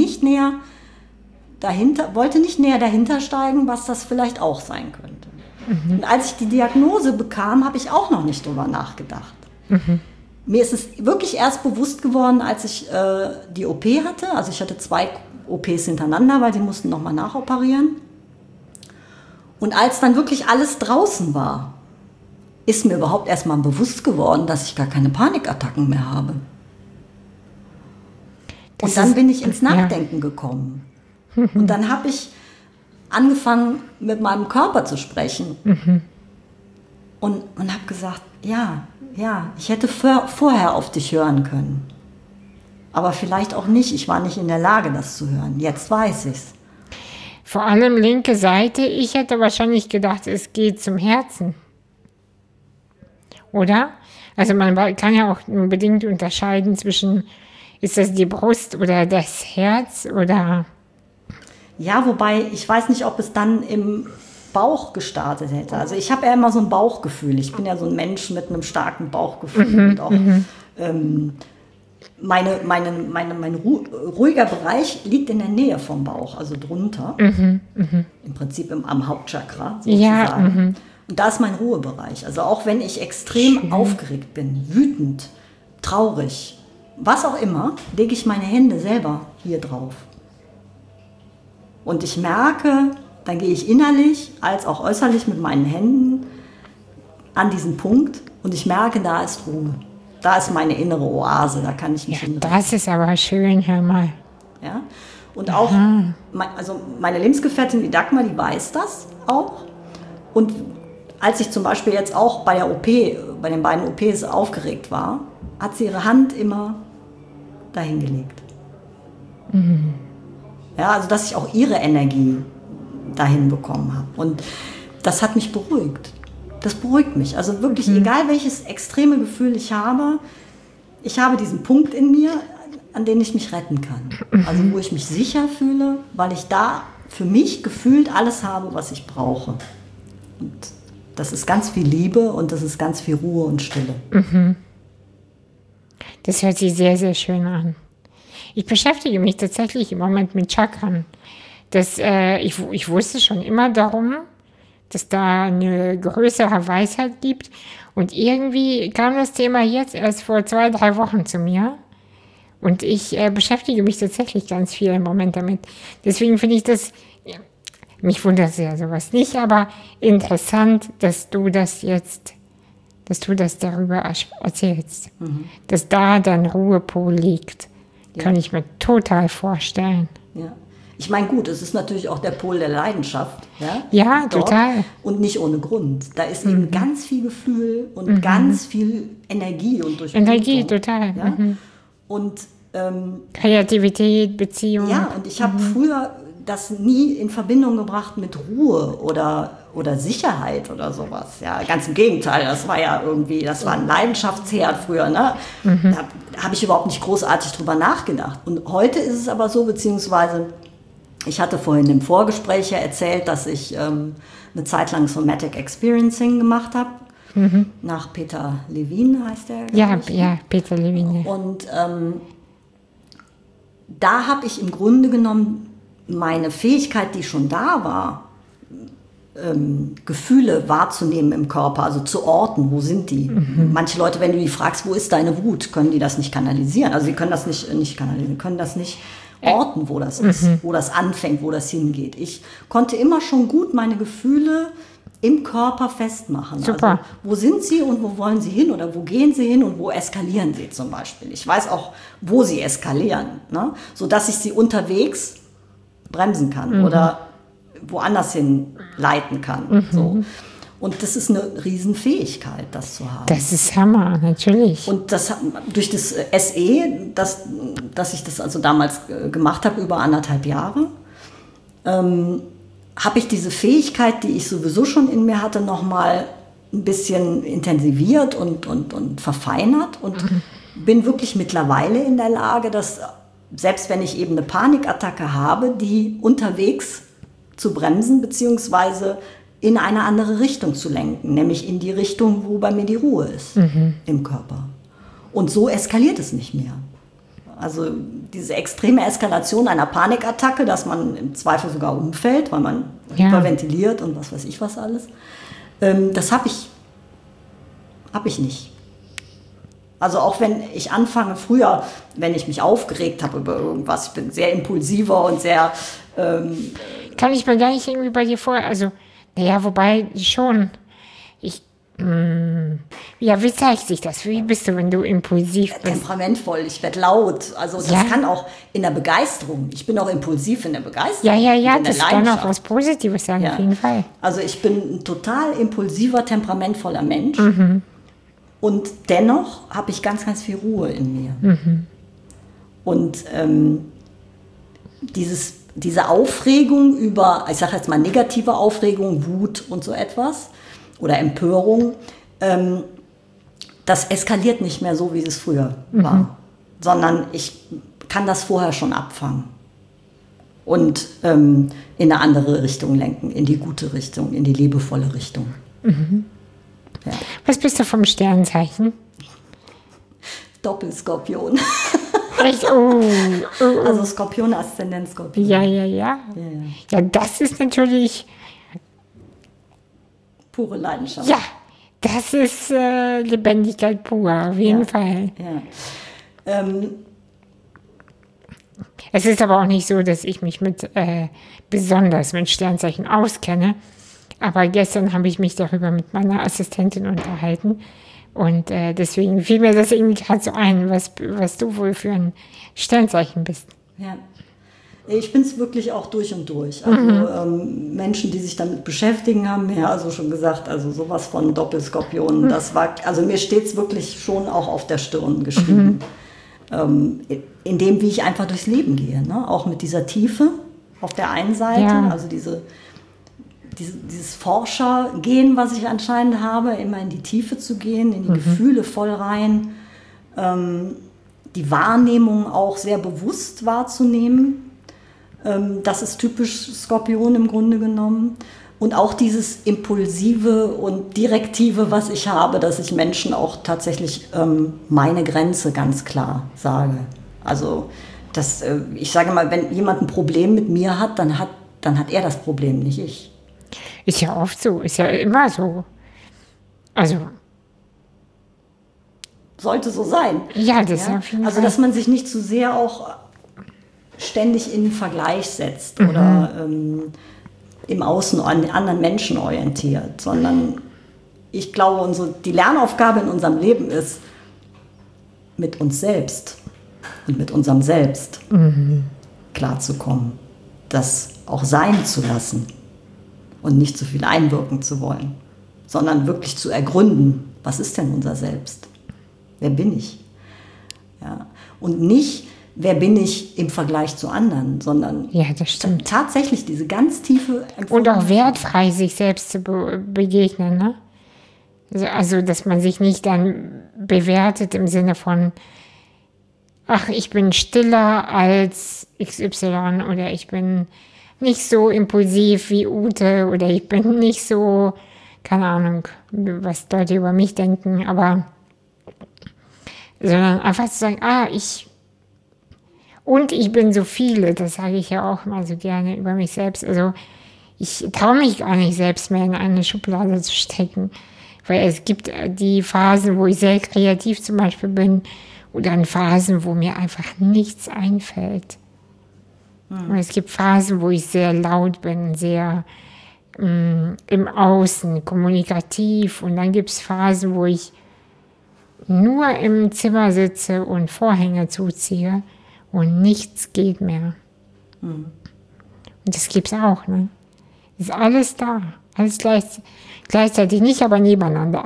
wollte nicht näher dahinter steigen, was das vielleicht auch sein könnte. Und als ich die Diagnose bekam, habe ich auch noch nicht drüber nachgedacht. Mir ist es wirklich erst bewusst geworden, als ich die OP hatte. Also ich hatte 2 OPs hintereinander, weil die mussten nochmal nachoperieren. Und als dann wirklich alles draußen war, ist mir überhaupt erstmal bewusst geworden, dass ich gar keine Panikattacken mehr habe. Und dann bin ich ins Nachdenken gekommen. Und dann habe ich angefangen, mit meinem Körper zu sprechen. Und habe gesagt, ja, ich hätte vorher auf dich hören können. Aber vielleicht auch nicht. Ich war nicht in der Lage, das zu hören. Jetzt weiß ich's. Vor allem linke Seite. Ich hätte wahrscheinlich gedacht, es geht zum Herzen. Oder? Also man kann ja auch unbedingt unterscheiden zwischen, ist das die Brust oder das Herz oder... Ja, wobei ich weiß nicht, ob es dann im Bauch gestartet hätte. Also ich habe ja immer so ein Bauchgefühl. Ich bin ja so ein Mensch mit einem starken Bauchgefühl. Und auch mein ruhiger Bereich liegt in der Nähe vom Bauch, also drunter. Im Prinzip am Hauptchakra sozusagen. Ja, und da ist mein Ruhebereich. Also auch wenn ich extrem aufgeregt bin, wütend, traurig, was auch immer, lege ich meine Hände selber hier drauf. Und ich merke, dann gehe ich innerlich als auch äußerlich mit meinen Händen an diesen Punkt und ich merke, da ist Ruhe. Da ist meine innere Oase, da kann ich mich hinrichten. Das ist aber schön, hör mal. Ja? Und auch, also meine Lebensgefährtin, die Dagmar, die weiß das auch. Und als ich zum Beispiel jetzt auch bei der OP, bei den beiden OPs aufgeregt war, hat sie ihre Hand immer dahin gelegt. Ja, also dass ich auch ihre Energie dahin bekommen habe. Und das hat mich beruhigt. Das beruhigt mich. Also wirklich, egal welches extreme Gefühl ich habe diesen Punkt in mir, an den ich mich retten kann. Also wo ich mich sicher fühle, weil ich da für mich gefühlt alles habe, was ich brauche. Und das ist ganz viel Liebe und das ist ganz viel Ruhe und Stille. Das hört sich sehr, sehr schön an. Ich beschäftige mich tatsächlich im Moment mit Chakren. Ich wusste schon immer darum, dass da eine größere Weisheit gibt. Und irgendwie kam das Thema jetzt erst vor 2-3 Wochen zu mir. Und ich beschäftige mich tatsächlich ganz viel im Moment damit. Deswegen finde ich das, mich wundert ja sowas nicht, aber interessant, dass du das darüber erzählst. Dass da dein Ruhepol liegt. Ja. Kann ich mir total vorstellen. Ja. Ich meine, gut, es ist natürlich auch der Pol der Leidenschaft. Ja, total. Und nicht ohne Grund. Da ist eben ganz viel Gefühl und ganz viel Energie und Durchblutung. Energie, total. Ja? Und Kreativität, Beziehung. Ja, und ich habe früher das nie in Verbindung gebracht mit Ruhe oder Sicherheit oder sowas. Ja, ganz im Gegenteil, das war ein Leidenschaftsherd früher. Ne? Da habe ich überhaupt nicht großartig drüber nachgedacht. Und heute ist es aber so, beziehungsweise ich hatte vorhin im Vorgespräch ja erzählt, dass ich eine Zeit lang Somatic Experiencing gemacht habe. Nach Peter Levine heißt der. Ja, Peter Levine. Und da habe ich im Grunde genommen meine Fähigkeit, die schon da war, Gefühle wahrzunehmen im Körper, also zu orten, wo sind die? Manche Leute, wenn du die fragst, wo ist deine Wut, können die das nicht kanalisieren. Also sie können das nicht kanalisieren, können das nicht orten, wo das ist, wo das anfängt, wo das hingeht. Ich konnte immer schon gut meine Gefühle im Körper festmachen. Super. Also, wo sind sie und wo wollen sie hin oder wo gehen sie hin und wo eskalieren sie zum Beispiel. Ich weiß auch, wo sie eskalieren, ne? Sodass ich sie unterwegs bremsen kann oder woanders hin leiten kann. So. Und das ist eine Riesenfähigkeit, das zu haben. Das ist Hammer, natürlich. Und das durch das SE, dass ich das also damals gemacht habe, über 1,5 Jahre, habe ich diese Fähigkeit, die ich sowieso schon in mir hatte, nochmal ein bisschen intensiviert und verfeinert und bin wirklich mittlerweile in der Lage, dass selbst wenn ich eben eine Panikattacke habe, die unterwegs zu bremsen, beziehungsweise in eine andere Richtung zu lenken, nämlich in die Richtung, wo bei mir die Ruhe ist im Körper. Und so eskaliert es nicht mehr. Also diese extreme Eskalation einer Panikattacke, dass man im Zweifel sogar umfällt, weil man hyperventiliert und was weiß ich was alles, das habe ich nicht. Also auch wenn ich anfange, früher, wenn ich mich aufgeregt habe über irgendwas, ich bin sehr impulsiver und sehr... Kann ich mir gar nicht irgendwie bei dir vor, also, naja, wobei schon, ja, wie zeigt sich das? Wie bist du, wenn du impulsiv bist? temperamentvoll, ich werde laut. Also das Ja. kann auch in der Begeisterung. Ich bin auch impulsiv in der Begeisterung. Ja, in der das kann auch Leidenschaft. was Positives sein, Ja. auf jeden Fall. Also ich bin ein total impulsiver, temperamentvoller Mensch. Und dennoch habe ich ganz, ganz viel Ruhe in mir. Und diese Aufregung über, ich sage jetzt mal negative Aufregung, Wut und so etwas oder Empörung, das eskaliert nicht mehr so, wie es früher war, sondern ich kann das vorher schon abfangen und in eine andere Richtung lenken, in die gute Richtung, in die liebevolle Richtung. Ja. Was bist du vom Sternzeichen? Doppelskorpion. Echt? Oh. Also Skorpion, Aszendent Skorpion. Ja. Ja. Ja, das ist natürlich, Pure Leidenschaft. ja, das ist Lebendigkeit pur, auf jeden Fall. Ja. Es ist aber auch nicht so, dass ich mich besonders mit Sternzeichen auskenne. Aber gestern habe ich mich darüber mit meiner Assistentin unterhalten. Und deswegen fiel mir das irgendwie gerade so ein, was du wohl für ein Sternzeichen bist. Ja. Ich bin es wirklich auch durch und durch. Also Menschen, die sich damit beschäftigen, haben mir also schon gesagt, also sowas von Doppelskorpion, das war, also mir steht es wirklich schon auch auf der Stirn geschrieben. In dem, wie ich einfach durchs Leben gehe. Ne? Auch mit dieser Tiefe auf der einen Seite, Ja. also dieses Forschergehen, was ich anscheinend habe, immer in die Tiefe zu gehen, in die Gefühle voll rein, die Wahrnehmung auch sehr bewusst wahrzunehmen. Das ist typisch Skorpion im Grunde genommen. Und auch dieses Impulsive und Direktive, was ich habe, dass ich Menschen auch tatsächlich meine Grenze ganz klar sage. Also ich sage mal, wenn jemand ein Problem mit mir hat, dann hat er das Problem, nicht ich. Ist ja oft so, ist ja immer so. Also, Sollte so sein. ja, das ist auf jeden Also, Fall. dass man sich nicht zu sehr auch ständig in den Vergleich setzt oder im Außen an den anderen Menschen orientiert, sondern ich glaube, die Lernaufgabe in unserem Leben ist, mit uns selbst und mit unserem Selbst klarzukommen, das auch sein zu lassen und nicht zu viel einwirken zu wollen, sondern wirklich zu ergründen, was ist denn unser Selbst? Wer bin ich? Ja. Und nicht, wer bin ich im Vergleich zu anderen, sondern Ja, das stimmt. tatsächlich diese ganz tiefe Und auch wertfrei sich selbst zu begegnen, ne? Also, dass man sich nicht dann bewertet im Sinne von, ach, ich bin stiller als XY oder ich bin nicht so impulsiv wie Ute oder ich bin nicht so, keine Ahnung, was Leute über mich denken, aber sondern einfach zu sagen, ich bin so viele, das sage ich ja auch immer so gerne über mich selbst. Also ich traue mich gar nicht selbst mehr in eine Schublade zu stecken, weil es gibt die Phasen, wo ich sehr kreativ zum Beispiel bin oder in Phasen, wo mir einfach nichts einfällt. Und es gibt Phasen, wo ich sehr laut bin, sehr im Außen, kommunikativ. Und dann gibt es Phasen, wo ich nur im Zimmer sitze und Vorhänge zuziehe und nichts geht mehr. Und das gibt es auch, ne? Ist alles da. Alles gleichzeitig, nicht aber nebeneinander.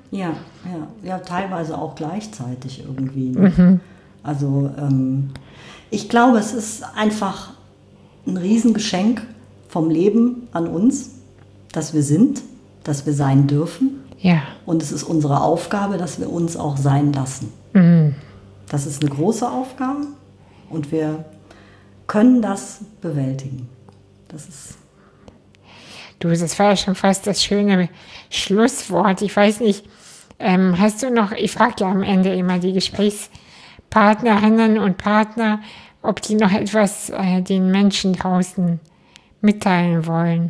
Ja, teilweise auch gleichzeitig irgendwie. Ne? Also ich glaube, es ist einfach ein Riesengeschenk vom Leben an uns, dass wir sind, dass wir sein dürfen. Ja. Und es ist unsere Aufgabe, dass wir uns auch sein lassen. Das ist eine große Aufgabe und wir können das bewältigen. Das war ja schon fast das schöne Schlusswort. Ich weiß nicht, hast du noch, ich frage ja am Ende immer die Gesprächspartnerinnen und Partner, ob die noch etwas den Menschen draußen mitteilen wollen.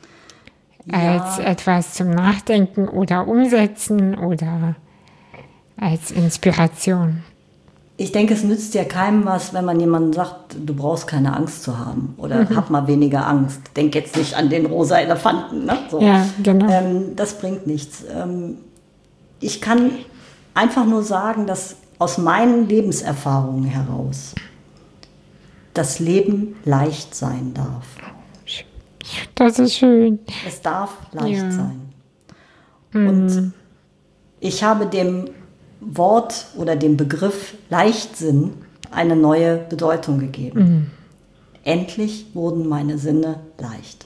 Als etwas zum Nachdenken oder Umsetzen oder als Inspiration. Ich denke, es nützt ja keinem was, wenn man jemandem sagt, du brauchst keine Angst zu haben oder hab mal weniger Angst. Denk jetzt nicht an den rosa Elefanten. Ne? So. Ja, genau. Das bringt nichts. Ich kann einfach nur sagen, dass aus meinen Lebenserfahrungen heraus das Leben leicht sein darf. Das ist schön. Es darf leicht sein. Und ich habe dem Wort oder dem Begriff Leichtsinn eine neue Bedeutung gegeben. Endlich wurden meine Sinne leicht.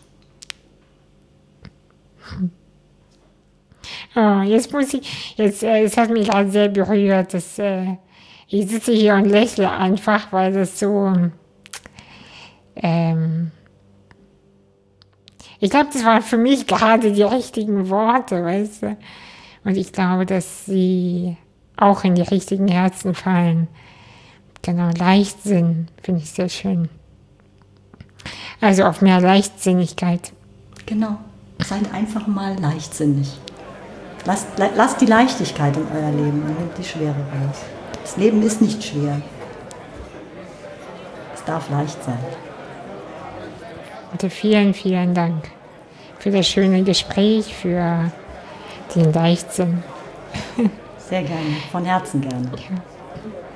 Oh, jetzt es hat mich gerade sehr berührt. Ich sitze hier und lächle einfach, weil das so, ich glaube, das waren für mich gerade die richtigen Worte, weißt du. Und ich glaube, dass sie auch in die richtigen Herzen fallen. Genau, Leichtsinn finde ich sehr schön. Also auf mehr Leichtsinnigkeit. Genau, seid einfach mal leichtsinnig. Lasst die Leichtigkeit in euer Leben und nehmt die Schwere raus. Das Leben ist nicht schwer. Es darf leicht sein. Also vielen, vielen Dank für das schöne Gespräch, für den Leichtsinn. Sehr gerne, von Herzen gerne. Ja.